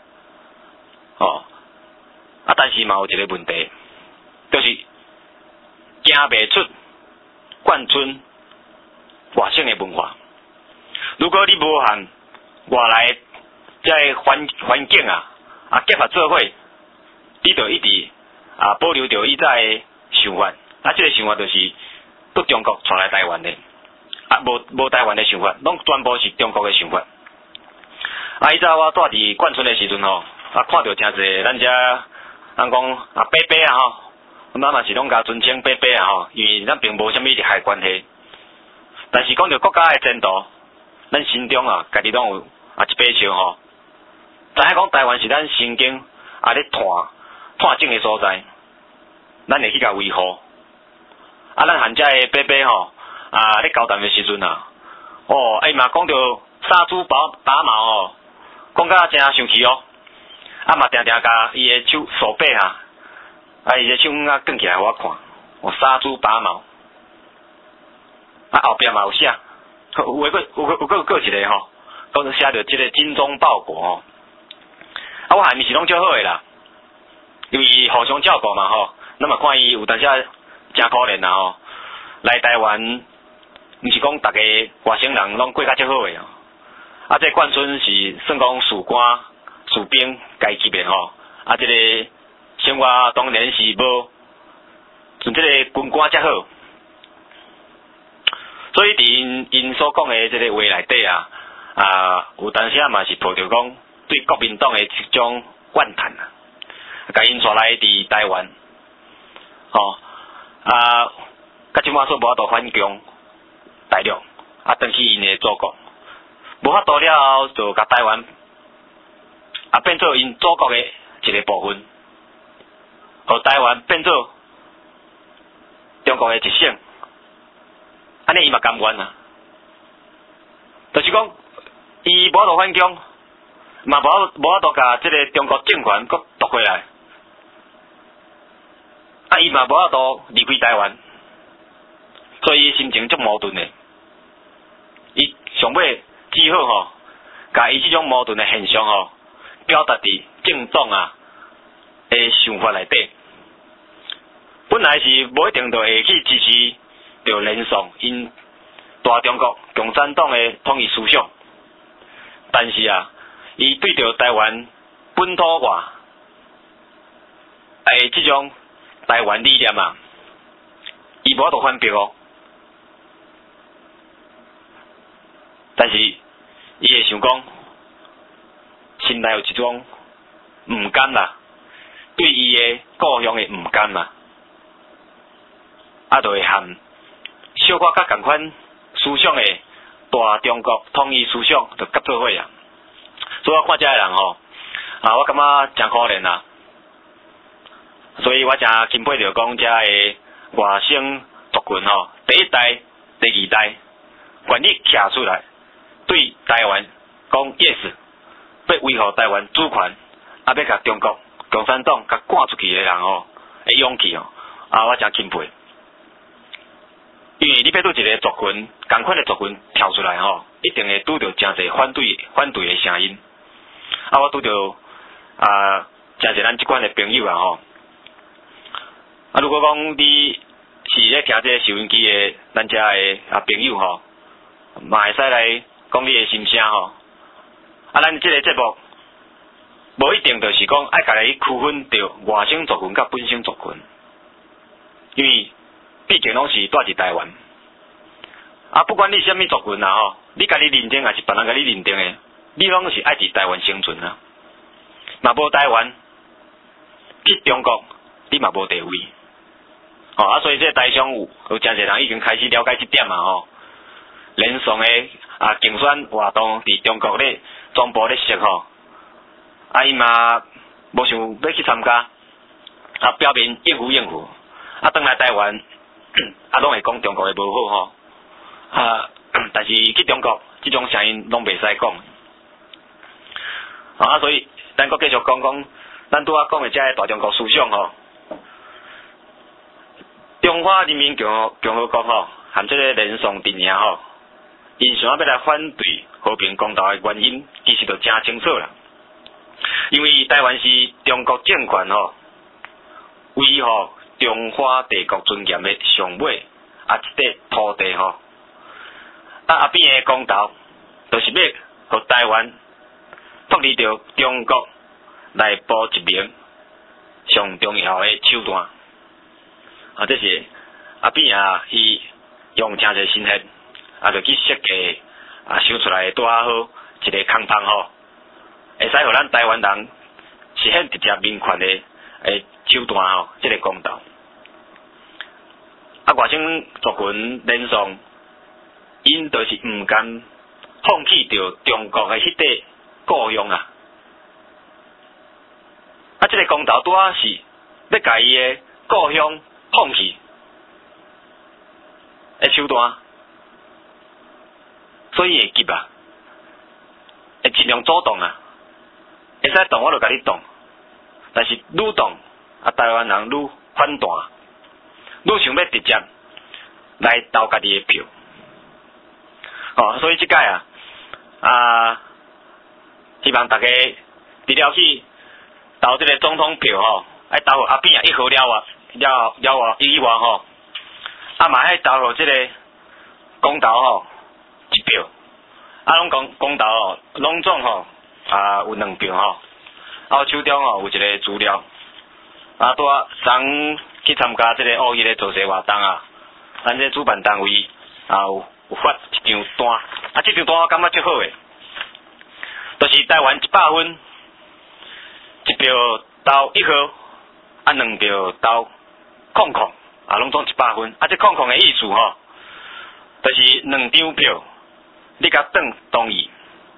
但是嘛有一个问题，就是行袂出冠村外省的文化。如果你无含外来这环境结合做伙，你就一直保留着以前的想法。这个想法就是都中国传来台湾的，无台湾的想法，拢全部是中国的想法。以前我住伫冠村的时阵吼，看到诚侪咱遮人讲伯伯吼， 咱嘛是拢甲尊称伯伯啊吼，因为咱并无啥物利害关系。但是讲到国家的前途，咱心中啊，家己拢有一把枪吼。知影讲台湾是咱神经咧探证的所在，咱会去甲维护。咱汉遮的伯伯吼咧交谈的时阵啊，伊嘛讲到杀猪拔毛吼，讲甲真生气哦。嘛定定甲伊的手背伊的手卷起来互我看，杀猪拔毛。后壁嘛有写，有一个吼，讲写着即个精忠报国吼。我下面是拢足好诶啦，因为互相照顾嘛吼，咱嘛看伊有当时真可怜啦吼。来台湾，毋是讲逐个外省人拢过甲足好诶哦。这冠孙是算讲士官、士兵阶级诶吼，即个生活当然是无像即个军官遮好。所以伫因所讲诶即个话内底有当时嘛是抱着讲对国民党诶一种怨叹啊，甲因带来伫台湾，甲即马所无法度反攻大陆，转去因诶祖国，无法度了后就甲台湾变做因祖国诶一个部分，互台湾变做中国诶一省。安尼伊嘛甘愿啊，就是讲伊无法度反攻，嘛无法度甲即个中国政权搁夺回来，伊嘛无法度离开台湾，所以伊心情足矛盾诶。伊上尾只好吼，甲伊即种矛盾诶现象吼，表达伫政党诶想法内底。本来是无一定就会去支持。就连上因大中国共产党的统一思想，但是伊对着台湾本土化即种台湾理念伊无法度反驳但是伊会想讲，心内有一种毋甘啦，对伊的故乡的毋甘啦，就会含小可较共款思想的大中国统一思想就结做伙啊。所以我看遮个人吼，我感觉真可怜啊。所以我真钦佩着讲遮个外省族群吼，第一代、第二代，愿意徛出来，对台湾讲 yes， 要维护台湾主权，要甲中国共产党甲赶出去的人吼，的勇气我真钦佩。因为你要对一个族群，同款的族群跳出来吼，一定会拄到真侪反对的声音。我拄到真侪咱即款的朋友吼。如果讲你是咧听这个收音机的咱遮的朋友吼，嘛会使来讲你的心声吼。咱即个节目无一定就是讲爱家己区分着外省族群甲本省族群，因为毕竟拢是住伫台湾，不管你什么族群吼，你家己认定还是别人家己认定的，你拢是爱伫台湾生存啊。若无台湾，去中国你嘛无地位。所以这台上有真侪人已经开始了解这点吼。连上的竞选活动伫中国咧总部咧设吼，伊嘛无想要去参加，表面应付，转来台湾，拢会讲中国的无好吼，但是去中国这种声音拢袂使讲，所以咱搁继续讲咱拄仔讲的这个大中国思想吼，中华人民共和国吼，含这个连宋阵营吼，因想要来反对和平公道的原因，其实就真清楚啦。因为台湾是中国政权吼，维护中华帝国尊严的上尾一块土地吼，边的公道，就是要互台湾脱离着中国内部一名上重要的手段。这是边伊用真侪心血，就去设计想出来拄好一个空房吼，会使互咱台湾人实现直接民权的手段吼，这个公道。 外省族群连上，因就是毋甘放弃掉中国的迄块故乡啊！即个公投拄啊是要甲伊的故乡放弃的手段，所以会急啊，会尽量主动啊，会使动我就甲你动，但是愈动台湾人愈反弹，愈想要直接来投家己的票，所以即届希望大家除了去投这个总统票爱投阿扁1号了以外嘛爱投互这个公投1票，拢公投拢总有2票手中有一个资料拄啊昨去参加这个奥运的造势活动咱这主办单位有发一张单这张单我感觉最好诶，就是台湾100分，1票投1号，2票投空拢总100分这空的意思就是2张票你甲转同意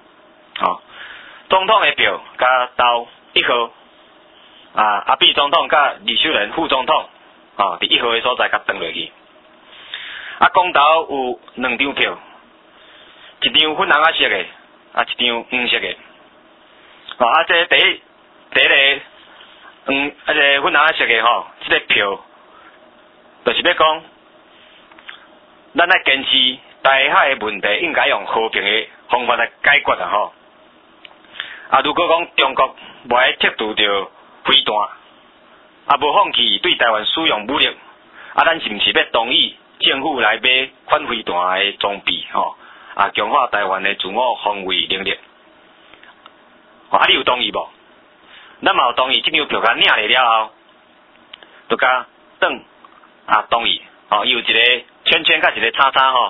总统的票甲投1号阿扁总统甲李秀莲副总统伫1号的所在甲转落去公投有2张票，一张粉红色的一张黄色的这第一个这个粉红色的这个票就是要讲咱爱坚持台海的问题应该用和平的方法来解决如果讲中国无爱撤除着飞弹无放弃对台湾使用武力咱是毋是要同意政府来买反飞弹的装备强化台湾的自我防卫能力你有同意无？咱嘛有同意，这张票甲领来了后就甲转同意伊有一个圈圈甲一个叉叉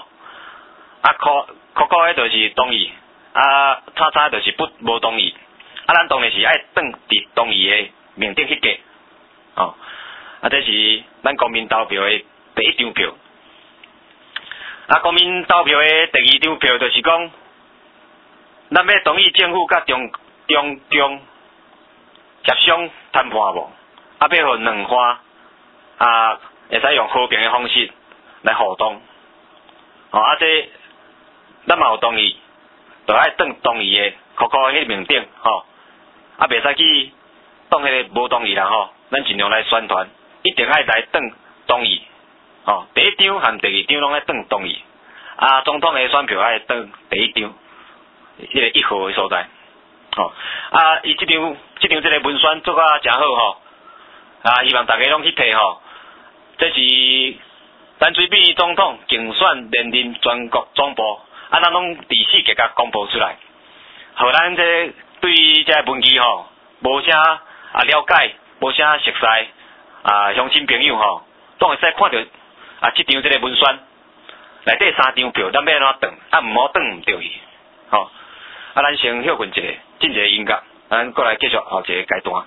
扣的就是同意叉叉就是无同意咱当然是爱转伫同意的面顶迄个这是咱国民投票的第1张票国民投票的第2张票就是讲咱要同意政府甲中协商谈判无要互两方会使用和平的方式来互动这咱嘛有同意就爱转同意的扣的迄个面顶袂使去当迄个无同意啦咱尽量来宣传一定爱来转同意第1张和第2张拢爱转同意总统的选票爱转第1张迄个1号的所在伊这张这个文宣做真好希望大家拢去摕这是陈水扁总统竞选连任全国总部咱拢伫4格公布出来，互咱这对这文字无啥了解无啥熟悉乡亲朋友总会使看到这张这个文宣内底3张票咱要安怎转毋好转毋对去咱先休困一下进一个音乐咱过来继续后一个阶段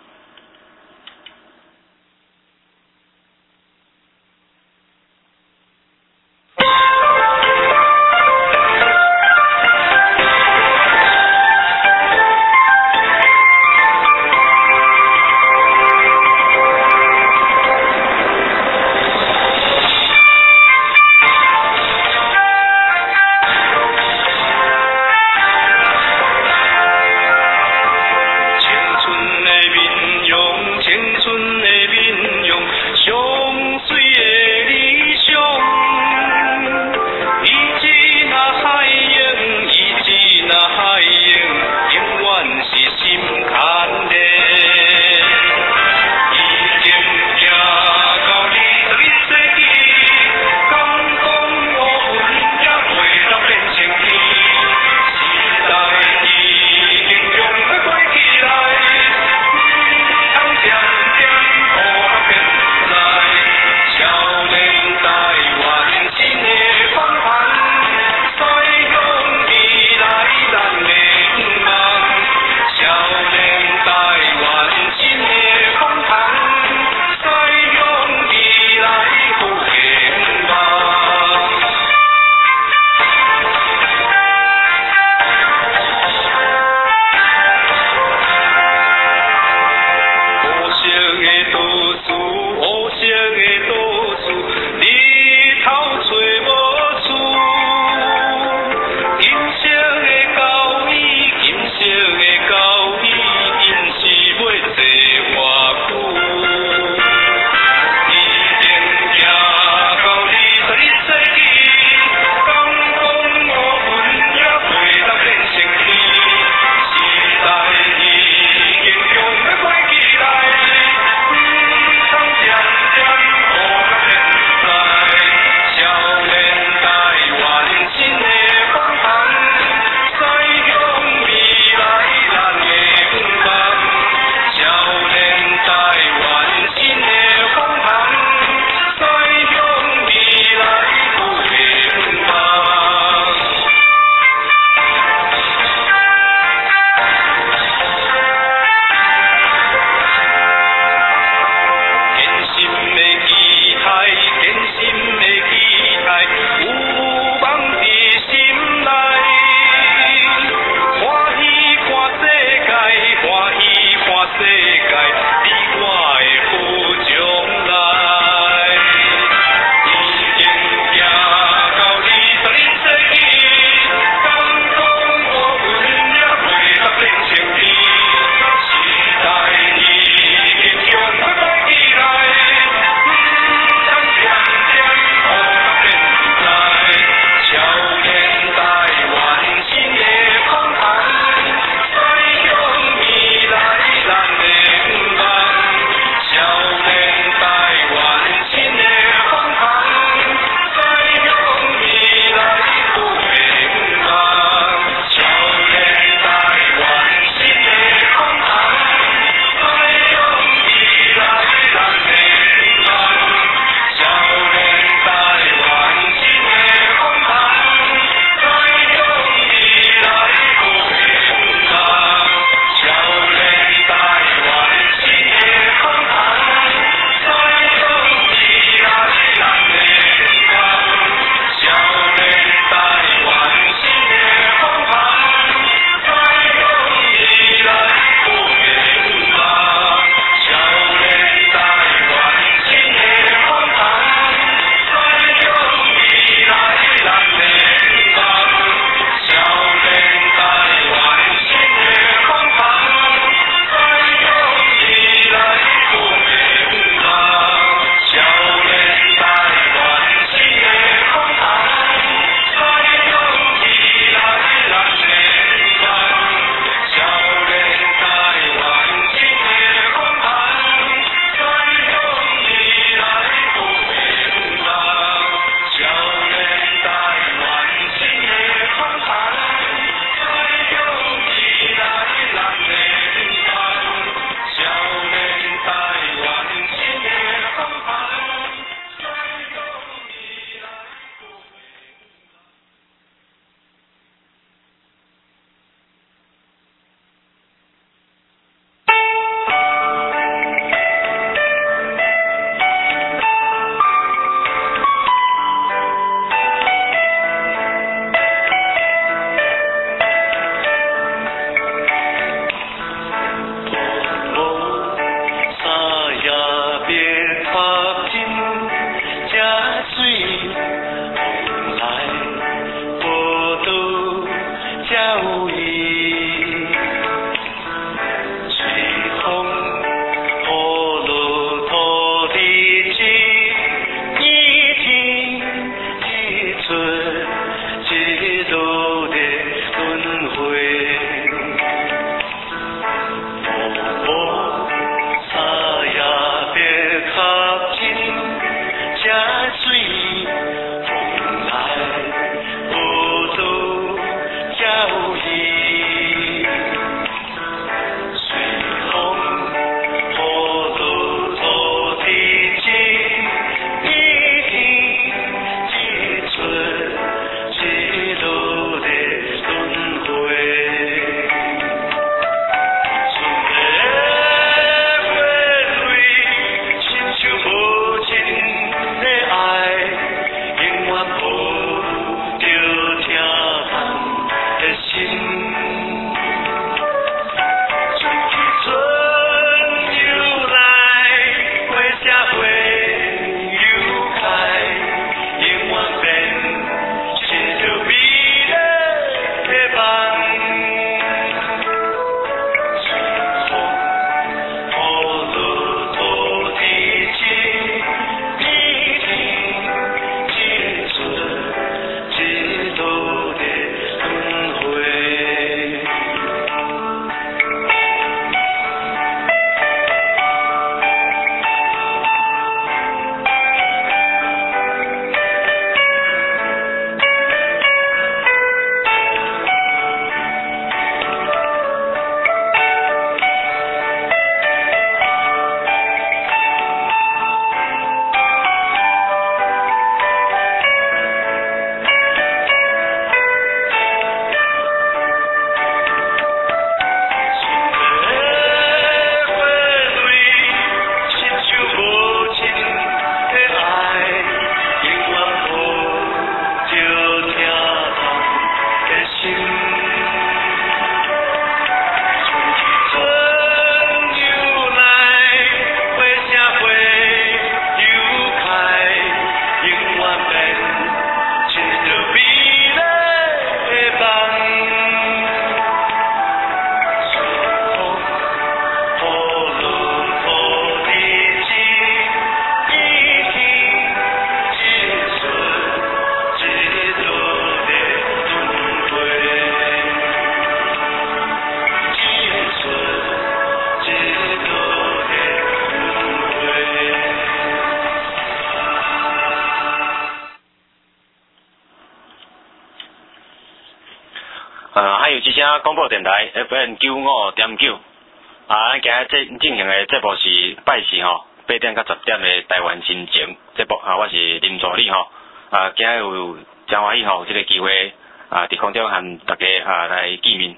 之声广播电台 FM95.9，咱今日进行的节目是拜四吼，8点到10点的台湾新情节目我是林助理吼，今日有真欢喜吼，这个机会伫空中和大家来见面。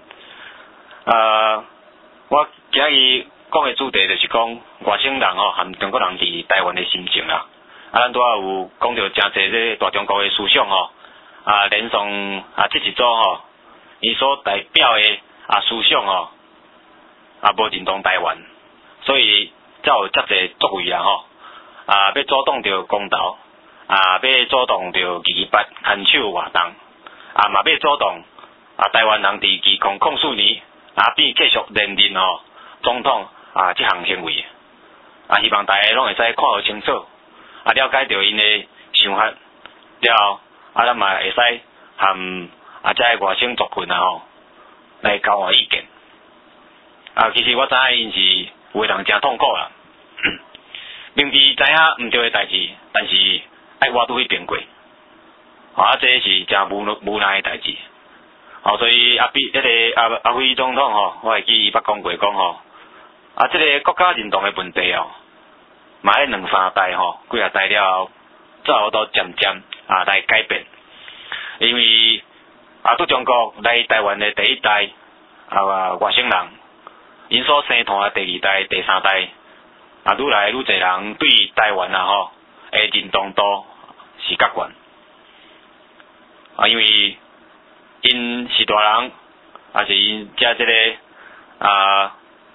我今日讲的主题就是讲外省人吼和中国人伫台湾的心情啦。咱拄仔有讲到真侪这大中国的思想吼，连上这一组吼，伊所代表的思想吼，无认同台湾，所以才有遮侪作为啦吼，要主动着公投，要主动着28牵手活动，嘛要主动台湾人伫2004年变继续连任吼总统这项行为，希望大家拢会使看好清楚，了解到因的想法了，咱嘛会使和这外省族群吼来交换意见。其实我知影因是有的人真痛苦啦，明知知影毋对的代志，但是爱活拄去边过，这是真无奈的代志。所以阿辉总统吼，我会记伊捌讲过讲吼，这个国家认同的问题嘛迄2-3代吼，几啊代了后，才有都渐渐来改变。因为拄中国来台湾的第一代外省人，因所生团的第2代、第3代，愈来愈侪人对台湾吼的认同度是较悬。因为因是大人，是因这个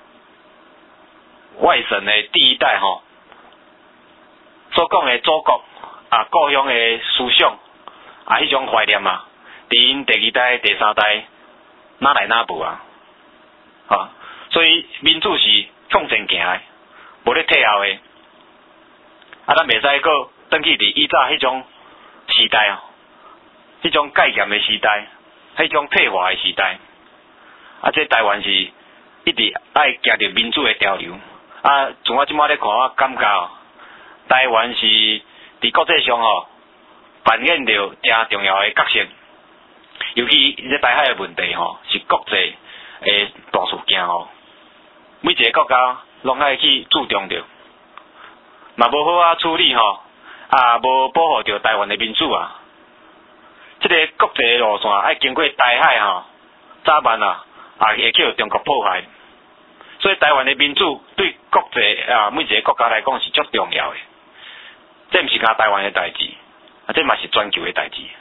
外省的第一代吼，所讲的祖国故乡的思想迄种怀念伫因第2代、第3代哪来哪无所以民主是向前行的，无咧退后的。咱袂使搁转去伫以早迄种时代迄种戒严的时代，迄种退化的时代。这台湾是一直爱行着民主的潮流。从我即摆咧看，我感觉台湾是伫国际上扮演着真重要的角色。尤其这台海的问题是国际的大事件每一个国家拢爱去注重着，嘛无好处理无保护着台湾的民主这个国际路线爱经过台海早晚会去中国破坏，所以台湾的民主对国际每一个国家来讲是足重要的。这毋是甲台湾的代志，这嘛是全球的代志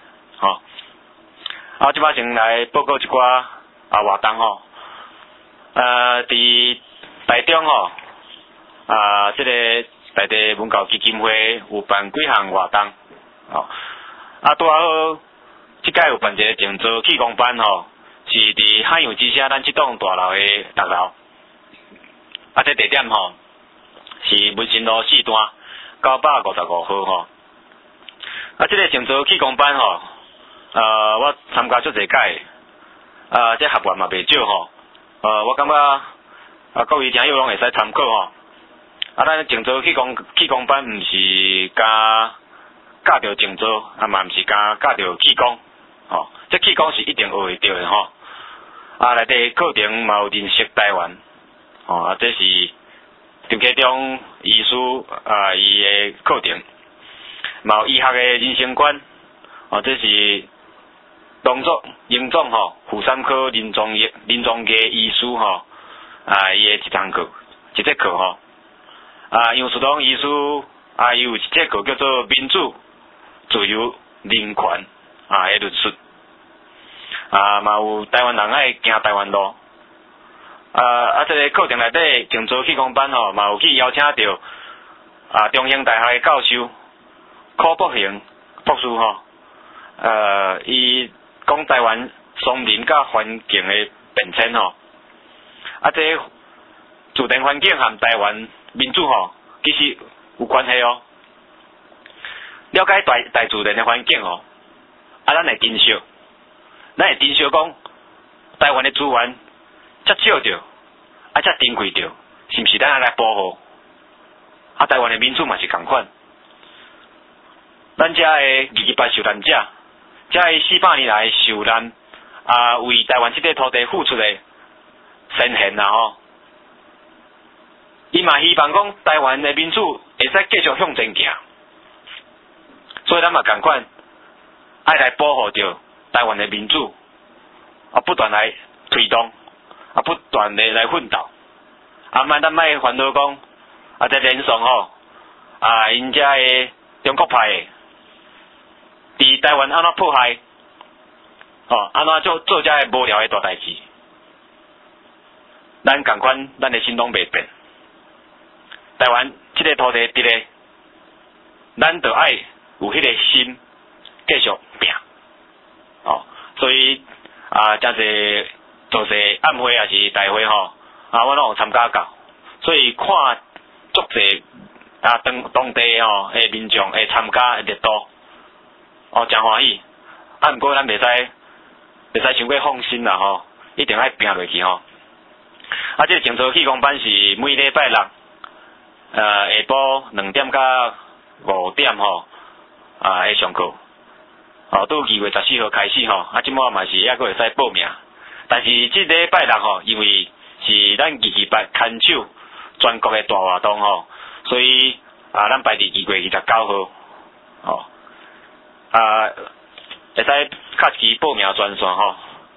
即摆先来报告一寡活动伫台中这个在地文教基金会有办几项活动拄好即届有办一个静坐气功班是伫海洋之声咱这栋大楼的6楼这地点是文心路4段955号这个静坐气功班我参加足侪届这学员嘛袂少我感觉各位听友拢会使参考咱静坐气功班毋是教着静坐嘛毋是教着气功这气功是一定学会着的内底课程嘛有认识台湾这是张启忠医师伊的课程，嘛有医学的人生观这是当作营总妇产科临床医医师伊的一堂课一节课杨树东医师伊有一节课叫做民主、自由、人权的论述嘛有台湾人爱行台湾路这个课程内底静坐气功班嘛有去邀请到中兴大学的教授柯博雄博士伊讲台湾松林甲环境的变迁这个自然环境和台湾民主其实有关系了解大自然的环境咱会珍惜，讲台湾的资源遮少着遮珍贵着，是毋是咱来保护台湾的民主嘛是同款，咱遮的28受难者，遮的400年来受难为台湾这块土地付出的先贤啦吼。伊嘛希望讲台湾的民主会使继续向前行，所以咱嘛共款爱来保护着台湾的民主，不断来推动，不断的来奋斗，咱莫烦恼讲在连上吼因遮的中国派的伫台湾安怎迫害，安怎做遮的无聊的大代志，咱共款咱的心拢袂变。台湾这个土地伫咧，咱就爱有迄个心继续拼，所以真侪做些暗会也是大会吼，我拢有参加到，所以看足侪当地吼诶民众会参加的热度，真欢喜。毋过咱袂使伤过放心啦吼，一定爱拼落去吼。这个静坐气功班是每礼拜六。下晡2点到5点吼，会上课，拄2月14號開始吼，即滿嘛是還佫會使報名，但是即禮拜六吼，因為是咱228牽手全國的大活動吼，所以咱排伫2月29號，會使較期報名專線吼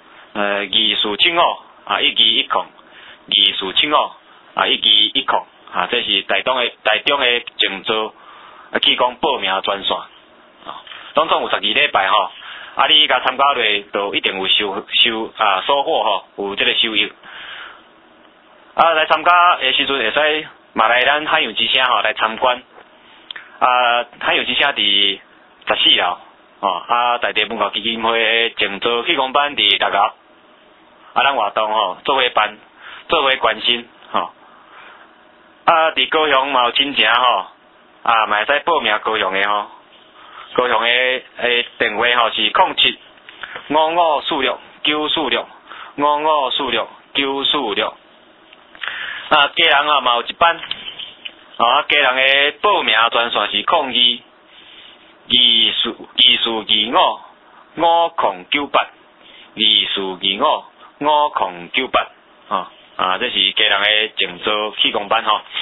，24751210224751210。这是台中的静坐气功报名专線，拢总有12禮拜吼，你甲參加落，就一定有收穫吼，有這個收益。來參加的時陣會使嘛來咱海洋之聲吼來參觀，海洋之聲伫14樓，在地文化基金會的靜坐氣功班伫6樓，咱活動吼做伙辦，做伙關心吼。伫高雄嘛有親情吼，嘛會使報名高雄的吼，高雄的電話吼是075546946946，家人嘛有一班，家人的報名專線是0224255098，24255098，这是家人的靜坐氣功班吼。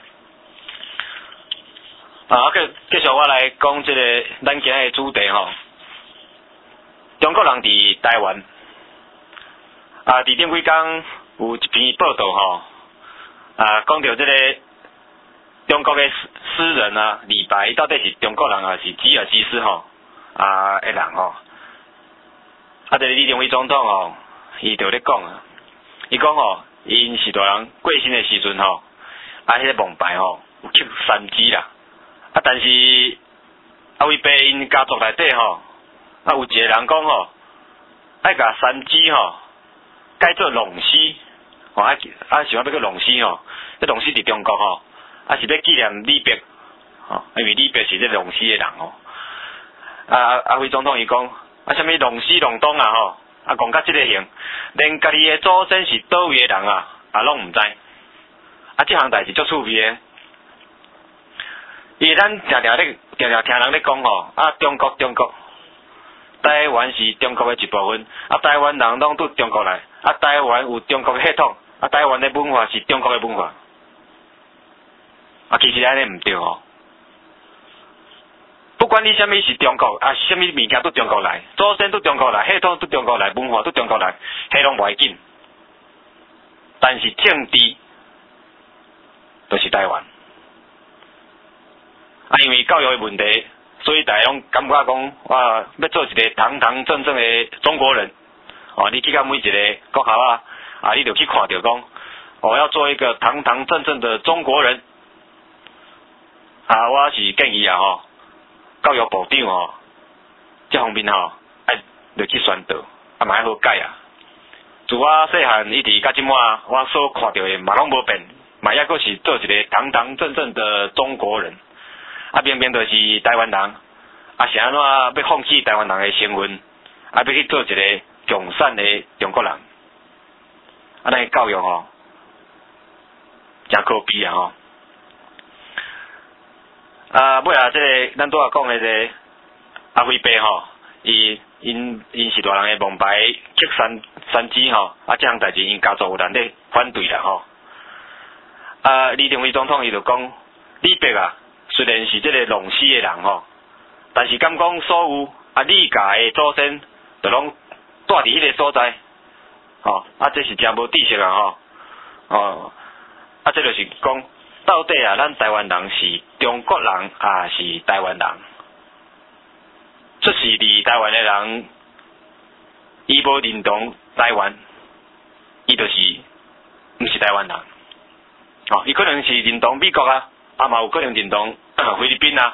繼續我來講這個咱今日的主題吼。中國人佇台灣，佇頂幾天有一篇報道吼，講到這個中國的詩人李白到底是中國人還是吉爾吉斯吼的人吼。這個李登輝總統吼，伊就咧講伊講吼。因是大人過身的時陣吼，迄個墓牌吼有刻3字啦，但是為爸因家族內底吼，有一個人講吼，愛甲3字吼改做龍獅，想要叫龍獅吼，這龍獅佇中國吼，是要紀念李白，因為李白是這龍獅的人吼。輝總統伊講，啥物龍獅龍東吼。講到這個型，連家己的祖先是倒位的人攏唔知。這項代志足趣味的。因為咱常常聽人咧講吼，中國，台灣是中國的一部分，台灣人攏拄中國來，台灣有中國的血統，台灣的文化是中國的文化。其實安尼唔對吼。不管你啥物是中國，啥物物件都中國來，祖先都中國來，系統都中國來，文化都中國來，迄攏無要緊。但是政治就是台灣，因為教育的問題，所以大家攏感覺講，要做一個堂堂正正的中國人。你去到每一個國校你就去看到講，我要做一個堂堂正正的中國人。我是建議吼。教育部長吼，這方面吼，就去宣導，嘛愛好改自我細漢一直到這滿，我所看到的嘛攏無變，嘛抑閣是做一個堂堂正正的中國人。明明就是台灣人，是安怎要放棄台灣人的身份，要去做一個共產的中國人。咱的教育吼，真可悲吼。尾這個咱拄仔講的這個輝伯吼，伊因是大人的蒙牌激山鸡吼，这项代志因家族有人咧反对啦吼。李登辉总统伊就讲，李白啊，虽然是这个弄死的人吼，但是敢讲所有李家的祖先，就拢住伫迄个所在，吼，这是真无知识啊吼，这就是讲，到底咱台湾人是中国人是台湾人？出世伫台湾的人，伊无认同台湾，伊就是毋是台湾人。伊可能是认同美国嘛有可能认同菲律宾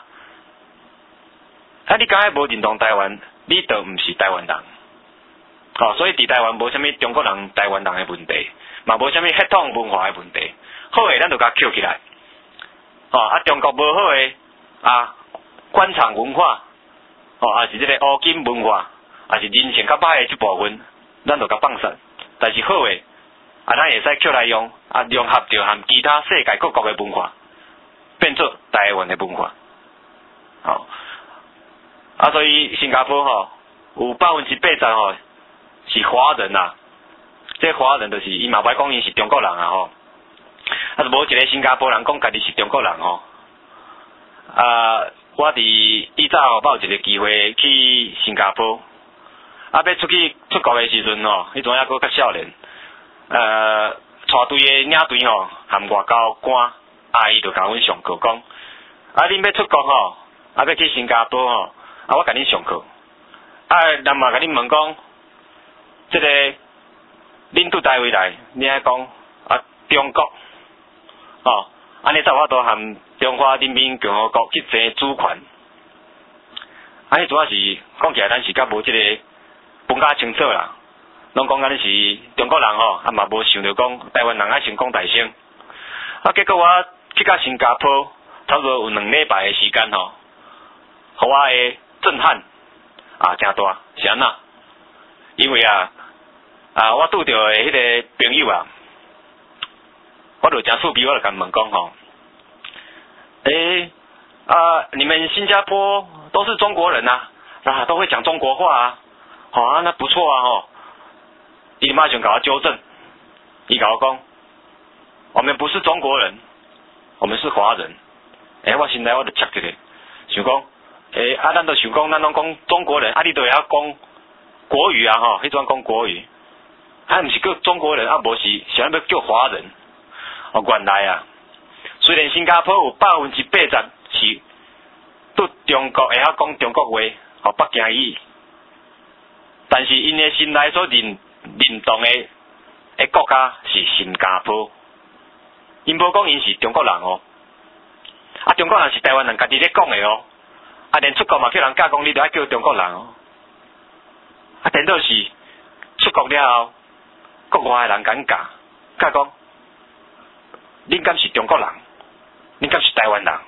你敢若无认同台湾，你就毋是台湾人。所以伫台湾无啥物中国人、台湾人的问题，嘛无啥物血统文化的问题。好诶，咱就甲捡起来。中国无好诶官场文化，也是这个乌金文化，也是人性较歹诶一部分，咱就甲放散。但是好诶，咱会使捡来用，融合着和其他世界各国诶文化，变做台湾诶文化。所以新加坡有80%是华人这华人就是伊嘛袂讲伊是中国人就无一个新加坡人讲家己是中国人我以早捌有一个机会去新加坡，要出国的时阵迄阵还佫较少年，带队的领队含外交官伊就甲阮上课讲，恁要出国要去新加坡我甲恁上课，人嘛甲恁问讲，这个恁拄台位来，你爱讲中国安尼才有法度含中华人民共和国去争主权。迄主要是讲起来，咱是较无这个分较清楚啦。拢讲咱是中国人嘛无想着讲台湾人爱先讲大声。结果我去到新加坡，差不多有2礼拜的时间互我的震撼真大，是安那？因为我拄着的迄个朋友我就真趣味，我就甲问讲你们新加坡都是中国人都会讲中国话那不错伊马上甲我纠正，伊甲我讲，我们不是中国人，我们是华人。我心内我就切一个，想讲，咱都想讲，咱拢讲中国人，你都会晓讲国语迄阵讲国语，毋是叫中国人，无是想要叫华人。原来虽然新加坡有80%是对中国会晓讲中国话，北京语，但是因的心内所认同的国家是新加坡，因无讲因是中国人中国人是台湾人家己咧讲的连出国嘛叫人教讲，你就要叫中国人等到是出国了后，国外的人敢教讲，恁敢是中国人？恁敢是台湾人？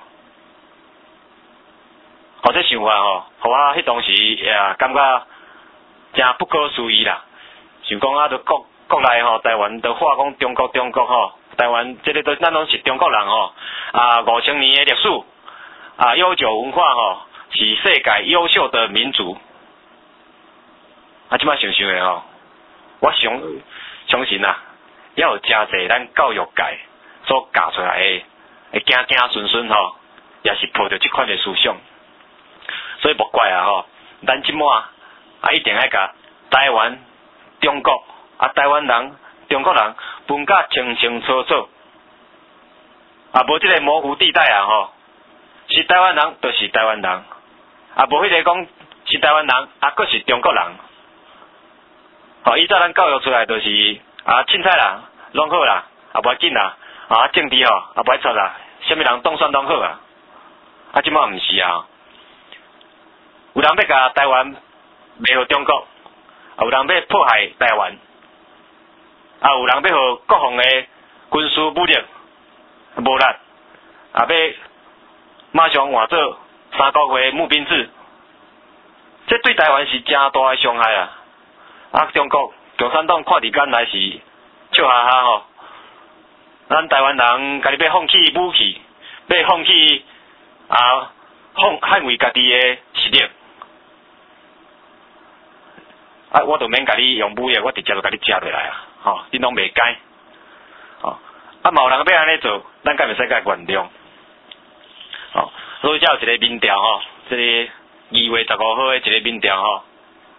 这想法互我迄当时感觉真不可思议啦。想讲就国内台湾都话讲中国台湾这个都咱拢是中国人5000年的历史悠久文化是世界优秀的民族。即摆想想的我相信要有真侪咱教育界所教出来的，会子孙也是抱着这款的思想，所以莫怪咱即摆一定要甲台湾、中国台湾人、中国人分甲清清楚楚，无这个模糊地带是台湾人就是台湾人，无迄个讲是台湾人佫是中国人。以早咱教育出来就是凊彩啦，拢好啦，无要紧啦，政治无爱错啦，啥物人当选拢好即摆毋是有人要甲台湾卖互中国，有人要迫害台湾，有人要互国防的军事武力无力，要马上换做3个月募兵制，这对台湾是真大的伤害中国共产党看伫眼内是笑哈哈咱台湾人家己要放弃武器，要放弃捍卫家己的实力， 啊，我就免甲你用武力，我直接就甲你接落来啊，吼，你拢袂改，吼，啊，嘛有人要安尼做，咱敢袂使甲原谅，吼，所以才有一个民调吼，这个2月15号的一个民调吼，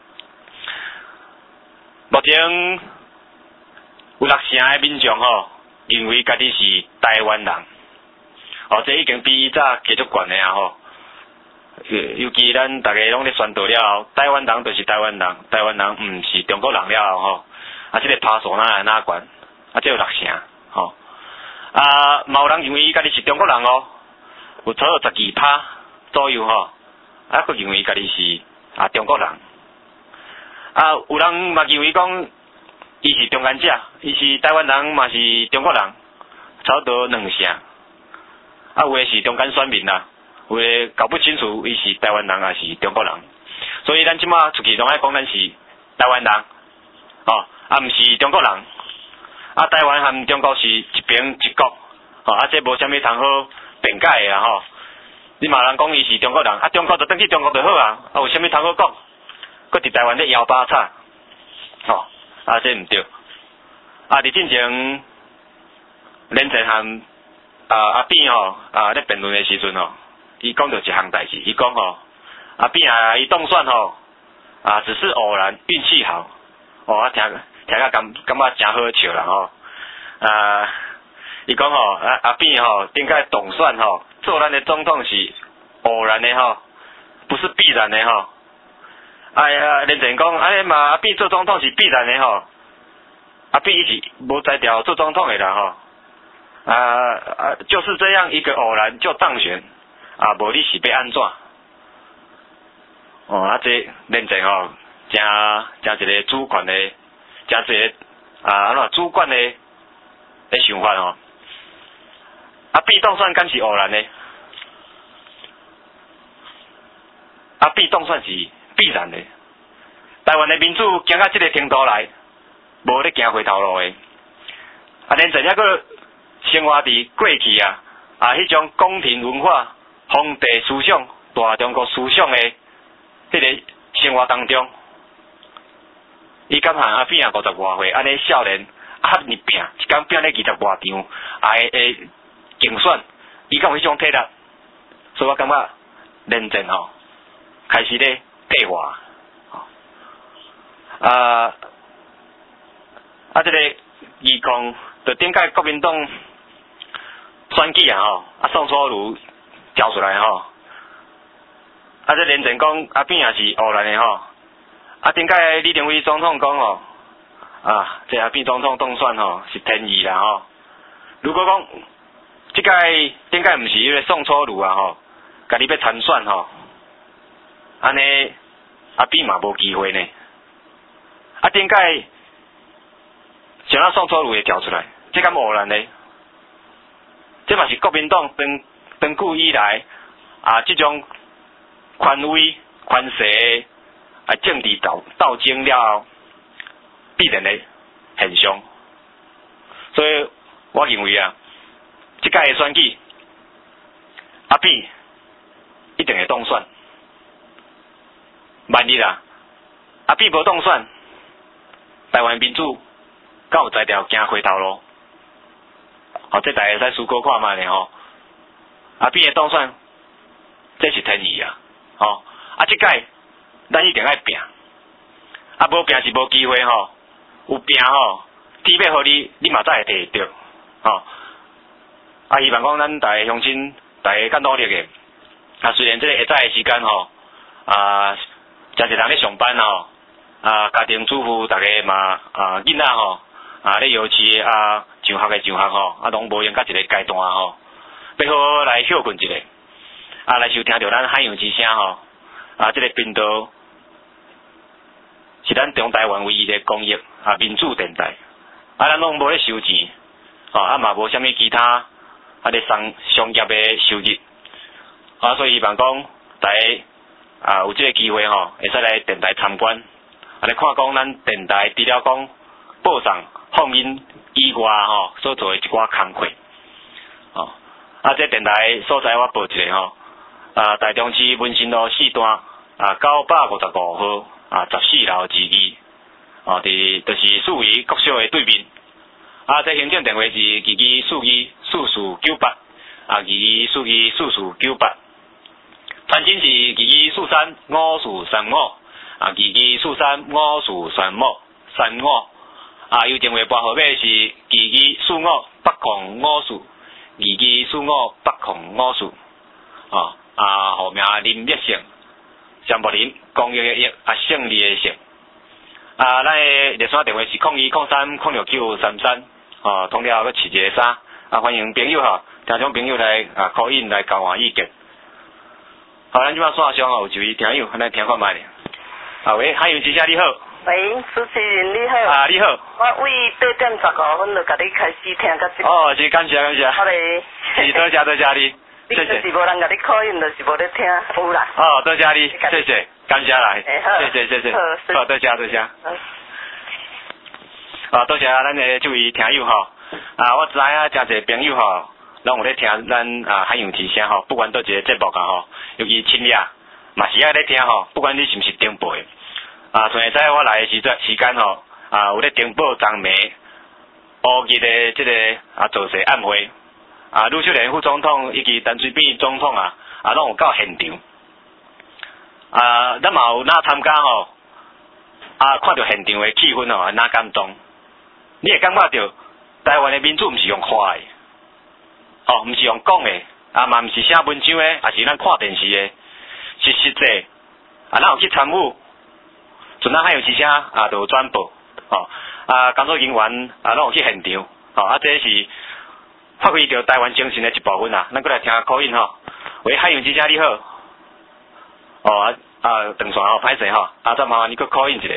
目前有60%的民众吼认为家己是台湾人，哦，这已经比早加足悬的啊吼。尤其咱大家拢咧宣导了后，台湾人就是台湾人，台湾人毋是中国人了后吼，啊，这个趴数哪悬，啊，这有60%吼，啊，嘛有人认为伊家己是中国人哦，有差不多12%左右吼，啊，佫认为伊家己是中国人，啊，有人嘛认为讲伊是中间者，伊是台湾人嘛是中国人，差不多2成，啊，有诶是中间选民啦。有诶搞不清楚，伊是台湾人还是中国人，所以咱即马出去拢爱讲咱是台湾人，哦，啊，毋是中国人，啊，台湾和中国是一边一国，哦，啊，这无啥物通好辩解诶啦吼，你嘛人讲伊是中国人，啊，中国就转去中国就好啊，啊，有啥物通好讲，搁伫台湾咧摇把叉，哦，啊，这毋对，啊，伫进前连前和阿扁吼咧辩论诶时阵吼。伊讲到一项代志，伊讲吼，阿扁伊当选吼，只是偶然，运气好，哦，听啊感觉真好笑啦吼，伊讲吼，阿扁吼，顶个当选吼，做咱的总统是偶然的吼，不是必然的吼，连前讲，阿扁做总统是必然的吼，阿扁伊是无才调做总统的啦吼，就是这样一个偶然就当选。无你是要安怎？哦，这连前吼，真一个主观的，真一个主观的想法吼。扁当选敢是偶然的？扁当选是必然的。台湾的民主行到这个程度来，无咧行回头路的。连前还佫生活伫过去迄种宫廷文化。皇帝思想、大中国思想的迄个生活当中，伊敢和阿扁50外岁，安尼少年遐尼拼，一工拼咧20外场，会竞选，伊敢有迄种体力，所以我感觉连战吼开始咧退化，这个义控就顶届国民党选举吼，宋楚瑜。交出来吼，这连前讲阿扁也是偶然的吼，顶届李登辉总统讲吼，这阿扁总统当选吼是天意啦吼。如果讲顶届毋是迄个宋楚瑜吼，家己要参选吼，安尼阿扁嘛无机会呢。顶届想到宋楚瑜会跳出来，这敢偶然呢？这嘛是国民党长久以来这种权威权势政治斗争了后必然的现象，所以我认为这届的选举阿扁一定会当选。万一阿扁无当选，台湾民主敢有才调行回头路？这大家使思考看卖呢吼。阿扁的当选，这是天意这届咱一定爱拼，无拼是无机会吼，有拼吼，天要互你，你嘛才会摕得到希望讲咱大家乡亲，大家较努力的。虽然这个下早的时间吼，真侪人咧上班吼，家庭主妇大家嘛囡仔吼，咧幼稚上学的上学吼，拢无用到一个阶段吼。要好好来休困一下，来收听到咱海洋之声吼，这个频道是咱中台湾唯一的公益民主电台，咱拢无咧收钱，嘛无啥物其他咧商业的收入，所以希望讲大家有这个机会吼，会使来电台参观，来看讲咱电台除了讲播送放音以外吼，所做的一寡工课，这电台所在我报一个吼，台中市文心路4段955号14楼之2， 哦，就是属于国小的对面。啊，这行政电话是22429498，啊22429498。传真是22435435，啊2243543535。啊，邮电话拨号码是22458054，22458054。哦，啊，户名林烈胜，张柏林，公益的益，啊，胜利的胜。啊，咱的热线电话是0203069533，哦，通了搁试一个3，啊，欢迎朋友吼，听众朋友来啊 call in 来交换意见。好，咱即摆线上吼有一位听友，咱来听看卖咧。啊喂，海洋之声你好。 喂，主持人你好。 啊，你好。 我为8:15分就甲你开始听到这。 哦，是感谢。 好嘞。 是多谢你，谢谢。 就是无人甲你call in，就是无咧听，有啦。 哦，多谢你，谢谢，感谢啦，谢谢。好，多谢。啊，多谢咱的这位听友吼。啊，我知影真侪朋友吼，拢有咧听咱啊海洋之声吼，不管倒一个节目啊吼，尤其深夜嘛是爱咧听吼，不管你是毋是顶播的。啊，上下我来的时间吼，啊有咧顶播昨暝乌日的这个啊造势晚会，啊吕秀莲副总统以及陈水扁总统啊拢有到现场。啊，咱嘛有哪参加吼，啊看到现场的气氛吼，哪感动？你会感觉到台湾的民主毋是用看的，哦，毋是用讲的，啊嘛毋是写文章的，也是咱看电视的，是实际啊，咱有去参与。阵咱海洋之声啊，就有转播，哦，啊，工作人员啊，拢有去现场，哦，啊，这是发挥着台湾精神的一部分啊。咱过来听下口音吼，喂，海洋之声你好，哦，啊，长线吼，歹势吼，啊，再麻烦你搁口音一下。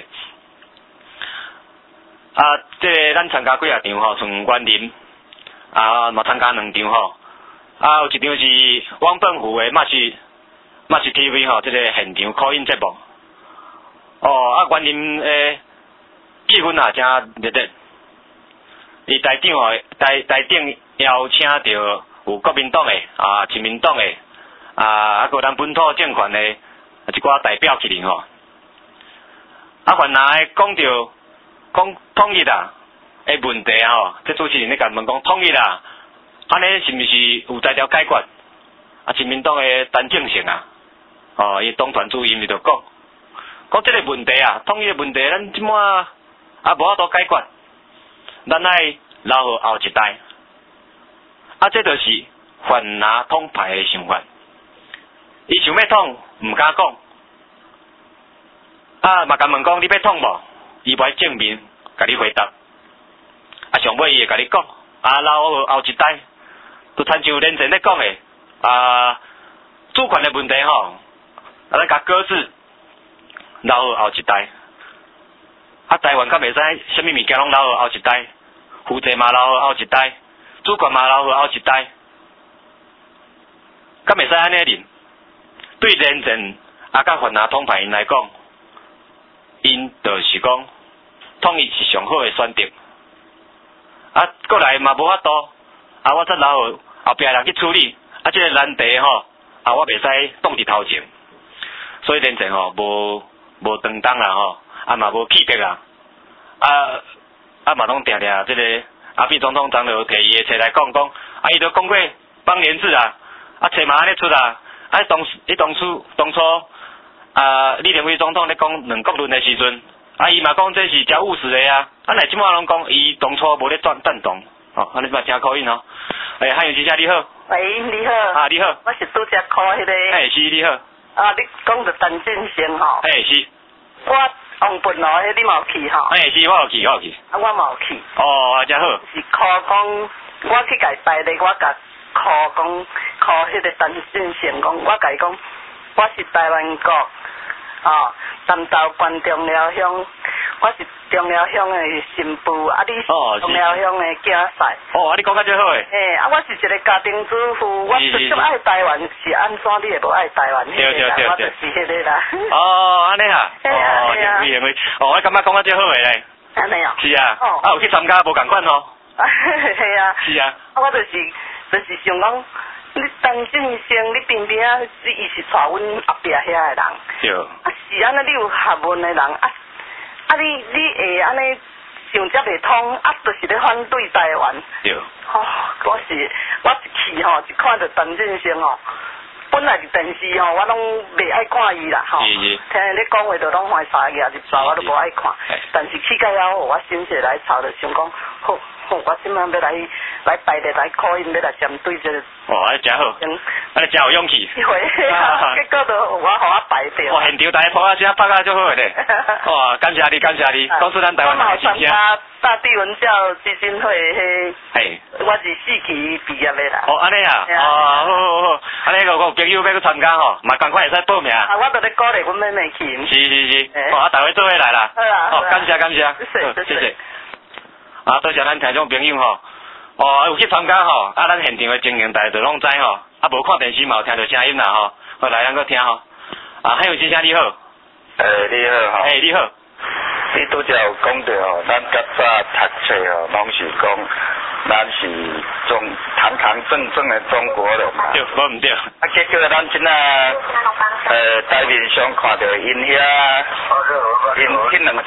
啊，这个咱参加几啊场吼，从园林啊，嘛参加2场吼，啊，有一场是汪笨湖的嘛是 TV 吼，这个现场口音节目。哦，啊，园林诶气氛也真热烈。伊台顶哦，台顶邀请到有国民党诶、啊，亲民党诶、啊，还有咱本土政权诶一寡代表去哩吼。啊，原来讲到统一啊诶问题啊吼，这主持人咧甲问讲统一啊，安尼是毋是有才调解决？啊，亲民党诶陈正成啊，哦，伊党团主任伊就讲这个问题啊，统一的问题，咱即满啊无法度解决，咱爱留互后一代。啊，这就是泛蓝统派的想法。伊想要统，毋敢讲。啊，嘛甲问讲你要统无？伊无正面甲你回答。啊，上尾伊会甲你讲，啊，留互后一代，就亲像连前咧讲的，啊，主权的问题吼，啊，咱甲搁置。留互后一代，啊，台湾敢袂使，啥物物件拢留互后一代，负责嘛留互后一代，主权嘛留互后一代，敢袂使安尼认？对连前啊，甲泛蓝统派因来讲，因就是讲统一是上好的选择，啊，过来嘛无法度，啊，我则留互后壁人去处理，啊，这个难题吼，啊，我袂使挡伫头前，所以连前吼无担当啦吼，啊嘛无气魄啦，啊嘛拢定定即个阿扁总统昨日摕伊的册来讲，啊伊都讲过邦联制啊，啊册嘛安尼出啊，啊当初啊李登辉总统咧讲两国论的时阵，啊伊嘛讲这是真务实的啊，啊来即马拢讲伊当初无咧赞同，哦，安尼嘛听口音哦，诶，海洋之声你好， 喂，你好， 啊你好， 我是拄则看迄个， 诶是你好。 啊，你讲到陈振成吼？ 哎是。 我王笨哦，迄你嘛有去吼？ 哎是，我有去。啊， 我嘛有去。 哦，真好。 是靠讲，我去甲伊拜咧，我甲靠迄个陈振成讲，我甲伊讲，我是台湾国，哦，南投县中寮乡，我是中寮乡的新妇，啊你是中寮乡的囝婿。哦，啊你讲较最好诶。嘿，啊我是一个家庭主妇，我直接爱台湾，是安怎你会无爱台湾？对，我就是迄个啦。哦， 安尼啊。哦，贤惠。哦，我感觉讲较最好诶咧。 安尼哦。是啊。哦。啊有去参加无共款吼？ 系啊。是啊。啊我就是想讲，你陈振成你边边啊，伊是带阮后壁遐个人。对。啊是安尼，你有学问的人啊。 啊你会安尼想遮袂通，啊，就是咧反对台湾。 对。 哦，我一气吼，一看到陈振声吼，本来是电视吼，我拢袂爱看伊啦吼。 是是。 听你讲话就拢犯傻个，日报我都无爱看。但是去到了我心血来潮，就想讲，好，我今晚要来排列来考因，要来针对这个。 哦，安尼真好，安尼真有勇气。 结果就我排掉。 哇，现场大家拍啊声拍啊足好咧。哇，感谢你，感谢你，讲出咱台湾的心声。 大地文教基金会迄。 嘿。 我是4期毕业的啦。 哦，安尼啊，哦，好，安尼我有朋友要去参加吼，嘛赶快会使报名。 啊，我都咧鼓励阮妹妹去。 是，哦，大家做伙来啦。 好啦。 哦，感谢，谢谢。啊，多谢咱听众朋友吼。哦，有去参加吼，啊，咱现场的情形大家都拢知吼，啊，无看电视嘛有听到声音啦吼，好来咱个听吼。啊，还有先生你好。 你好吼。 你好。 你拄则有讲到吼，咱较早读册吼，拢是讲咱是堂堂正正的中国人嘛。 对，无毋对。啊， 结果咱即仔台面上看到因遐，因两个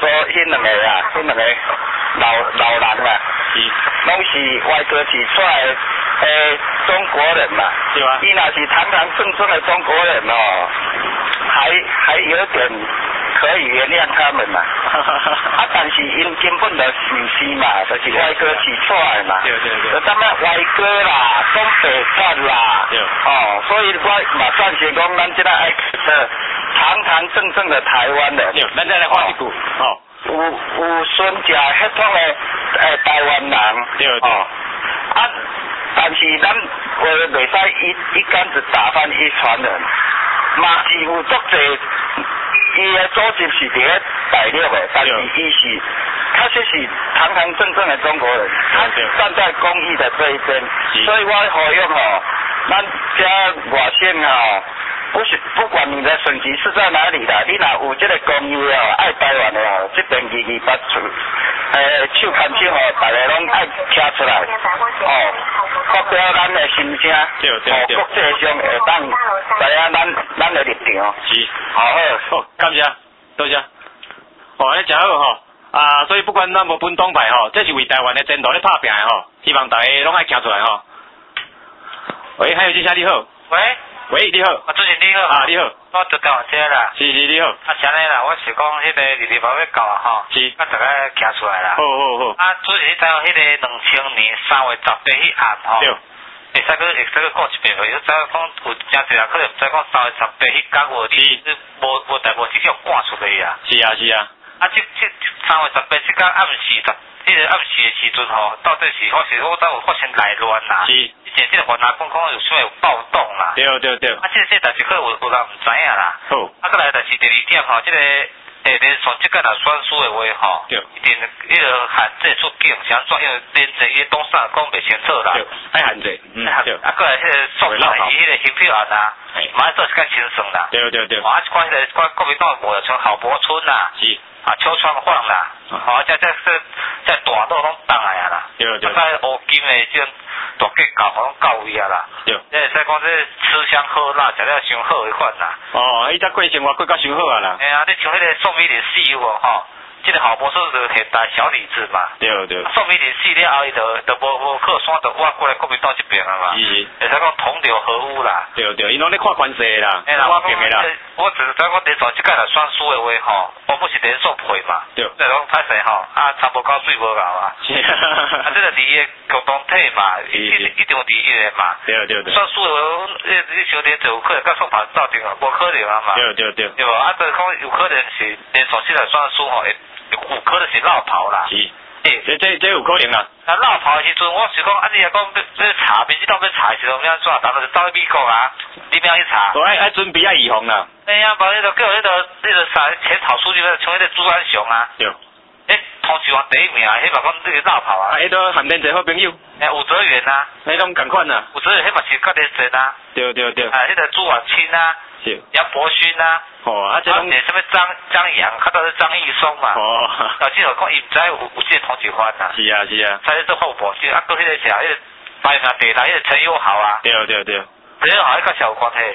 老人啦，拢是外国起出来的中国人嘛。 对啊。 伊若是堂堂正正的中国人哦，还有点可以原谅他们嘛。啊，但是因根本就唔是嘛，就是外国起出来嘛。 对。 就咱们外国啦，东北产啦。 对。 哦，所以我嘛算是讲，咱即个爱堂堂正正的台湾人。 对，咱再来画一句。哦。 有孙家迄种的台湾人。 对。 哦。啊，但是咱袂使一竿子打翻一船人，嘛是有足侪。伊的组织是伫咧大陆的，但是伊是确实是堂堂正正的中国人，他是站在公益的这一边，所以我呼吁吼，咱遮外省吼，不管你的省级是在哪里啦，你若有这个公益哦，爱台湾的哦，这边228处，手牵手吼，大家拢爱站出来，哦，发表咱的心声， 对， 国际上会当知影咱的立场， 是， 好， 感谢，多谢，哦，安尼真好吼，啊，所以不管咱无分党派吼，这是为台湾的前途咧拍拼的吼，希望大家拢爱站出来吼。喂，还有先生你好。喂，你好。 主持你好。 啊，你好。 我就到这啦。 是，你好。 啊，啥呢啦？我是讲迄个228要到啊吼。 是。 啊，大家行出来啦。 好。 啊，主持你知道迄个2000年3月18迄暗吼。 对。 会使去过一遍，伊知影讲有真侪人可能毋知讲3月18迄天你无大部分是叫赶出去啊。 是啊。 啊，这3月18这个暗时迄个暗时的时阵吼，到底是我有发生内乱啦。 是。 以前这个华南讲有啥有暴动啦。对。啊，这代志可能有人毋知影啦。 好。 啊，再来就是第二点吼，这个连选这个若选输的话吼，一定迄个限制出境，是安怎？因为连这伊东山讲袂清楚啦。 对，爱限制。对。 啊，过来迄个送来伊迄个行票案啊，马上做是较清爽啦。对。啊，看迄个国民党无像郝柏村啦。是。啊，秋川晃啦，在大路拢当来啊啦，对，在乌金的这种大计搞拢到位啊啦，对，会使讲这吃香喝辣，食了伤好的款啦。哦，伊只过生活过较伤好啊啦。哎呀，你像迄个宋美龄死有哦吼，这个郝柏村就是现代小李子嘛。对。宋美龄死了后，伊就无靠山，就挖过来国民党这边啊嘛。是。会使讲同流合污啦。对，伊拢咧看关系啦，我讲的啦。我只是讲连续即届来选输的话吼，我不是连续赔嘛。对。即讲歹势吼，啊，差无够水无够啊。是。啊，这个利益共同体嘛，一定有利益的嘛。对。选输的话，你像连有可能甲宋牌斗阵啊，无可能啊嘛。对。对无？啊，就是讲有可能是连续即来选输吼，有可能是落跑啦。是。这有可能啊！啊，落跑的时阵，我是讲，啊，你若讲要查，民进党要查的时阵，要安怎？当然是走去美国啊，你不要去查。爱准备预防啦。哎呀，把叫迄个啥前草书记像迄个朱安雄啊。对。通市王第一名，迄嘛讲这个落跑啊。迄都含连一个好朋友。武则元啊。迄种共款啊。武则元迄嘛是较连线啊。对。啊，迄个朱婉清啊。是。杨伯勋啊。啊，这种什么张扬，看到是张义松嘛。啊，即个讲伊毋知有这个通缉犯呐。是啊。才是做后补，是啊，搁迄个啥，迄个排名第来，迄个陈友豪啊。对。陈友豪迄个小有关系。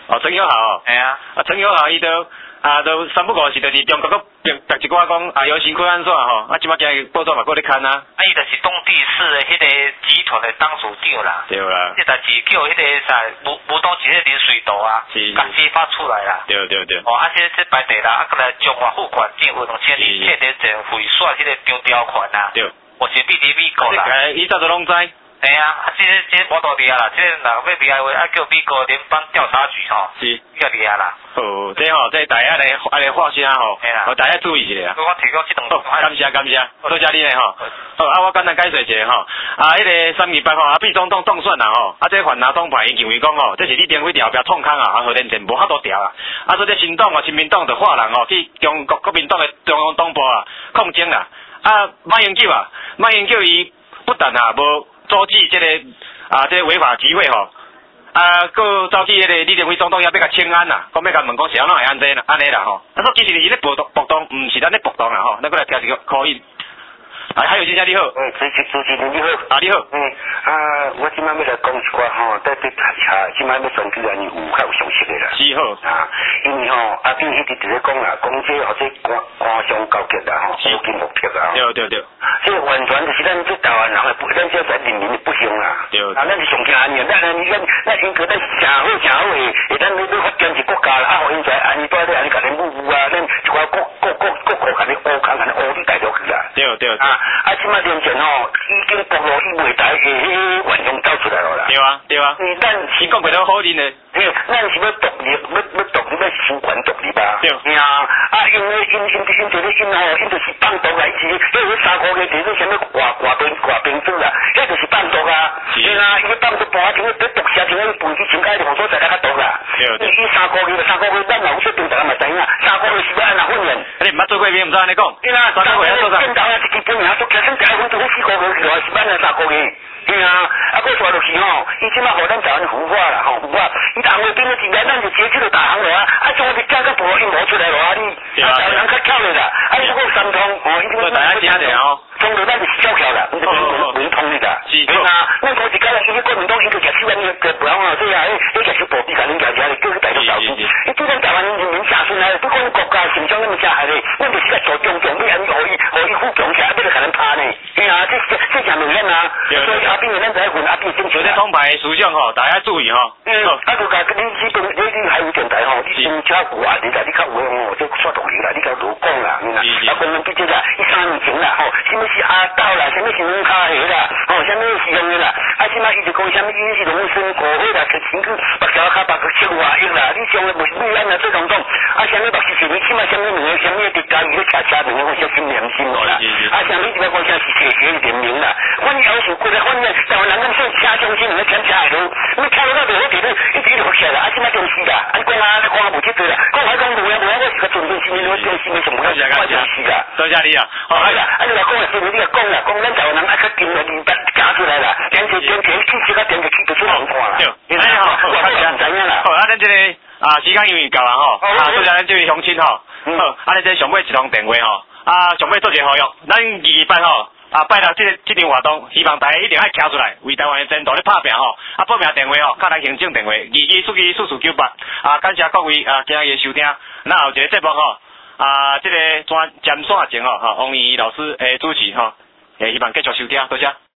哦，陈友豪哦。 哎呀。 陈友豪伊都三不五时就是中国个白一寡讲游行区安怎吼，即摆今日报纸嘛搁咧看啊。 伊就是当地市的迄个集团的当属长啦。 对啦。 即代志叫迄个啥无当时迄林水道啊，甲揭发出来啦。 对。 哦，这排第啦，过来中华副馆政府2000年彻底政府选迄个张条款啊。对。我是秘伫美国啦。 伊早都拢知。 哎呀，这我都厉害啦，这若要厉害话，叫美国联邦调查局吼， 是， 较厉害啦。 哦，这大家来发声吼，大家注意一下。 我提供这种。 感谢，多谢你嘞吼。好，我简单解释一下吼。迄个3月8号毕总统当选啦吼，这泛蓝党派因认为讲吼，这是李登辉调创空啊，核电站无法度调啊。所以这新党亲民党就发人吼去中国国民党的中央党部抗争啦。马英九伊不但无阻止这个违法集会吼，佮走去迄个李登辉总统也要甲请安啦，讲要甲问讲是安怎会安尼啦吼。说其实伊咧暴动，毋是咱咧暴动啦吼，咱过来听一个口音。还有先生你好。 主持人你好。 你好。 我今摆要来讲一寡吼，在今摆要选举安尼有较有详细的啦。 是好。 因为吼阿扁迄直咧讲啦，讲这或者官商勾结啦吼，有金目的啦。对。这完全就是咱这台湾人的，咱这在人民的不幸啦。对。咱是上惊安尼，咱应该咱诚好诶，会咱要发展一国家啦，互因在安尼在咧安尼甲恁侮辱啊，咱一寡各甲你乌空甲你乌你大陆去啦。对。即摆年前吼，已经暴露伊袂台迄原凶走出来了啦。对啊。咱是讲袂到好人诶。 咱是要独立，要主权独立吧。对。因为因就是放毒啦，伊3个月就是啥物挂冰珠啦，迄就是放毒啊。伊放毒半钟，毒蛇像迄飞机前开互所在较毒啦。对。伊3个月，咱老说平常嘛知影，3个月是要安怎训练？ 你毋捌做过兵，毋知安尼讲。对啦，3个月做啥？ 见到一基本名做起身第一分做4个月去，是安尼3个月。对啊，佫说就是吼，伊即摆互咱台湾腐化啦吼，腐化。伊红卫兵咧进来，咱就接去就打行了啊！将我哋加个部落因无出来了啊！你台湾人较巧咧啦，如果三通哦，伊就大家听下哦。 中国咱就是小巧啦，毋是文通的啦。是啊，咱过一家伊国民党伊就食手安尼个不然哦，所以迄食手暴毙甲恁家家咧，叫去大陆搞事。伊对咱台湾人民下顺来，不管国家形象那么下害咧，咱就是来做中要安尼互伊富强起来，要来甲咱拍呢。对啊，这讲明显啊。所以阿扁咱在混阿扁争取咧。 通牌属相吼，大家注意吼。 就甲你基本你海有电台吼，你真正有啊，你甲你较有哦，这刷动力啦，你甲多讲啦，公民毕竟啦，伊3年前啦吼，什么是阿斗啦，什么是软卡鞋啦，什么是用的啦，即摆伊就讲什么伊是农村国会啦，去身躯目条骹白去7外亿啦，你上个未安啦做总统，什么目是你起码什么名什么的家己咧车名，我小心良心咯啦，什么一个讲啥是写联名啦，反正是过来反正台湾人咁说车中心，你听车路，你车路到就好地咧，一直就起来啦，即摆就是啦，你讲无即对啦，讲无我是个准备新年，我新年上不了，我就是啦， 多谢你啊， 你来讲是你来讲啦，讲咱台湾人较近的200加出来啦，电视去这个电视去就出好看啦，我唔知影啦， 咱这个时间因为够啦吼，多谢咱这位乡亲吼，好，这上尾一通电话吼，上尾做一个呼吁，咱2班吼。拜六这场活动，希望大家一定要站出来，为台湾的前途咧拍拼吼。报名电话吼，较来行政电话，22书记4498。感谢各位今日的收听。那后一个节目吼，这个尖线前吼，王怡老师主持吼，希望继续收听，多谢。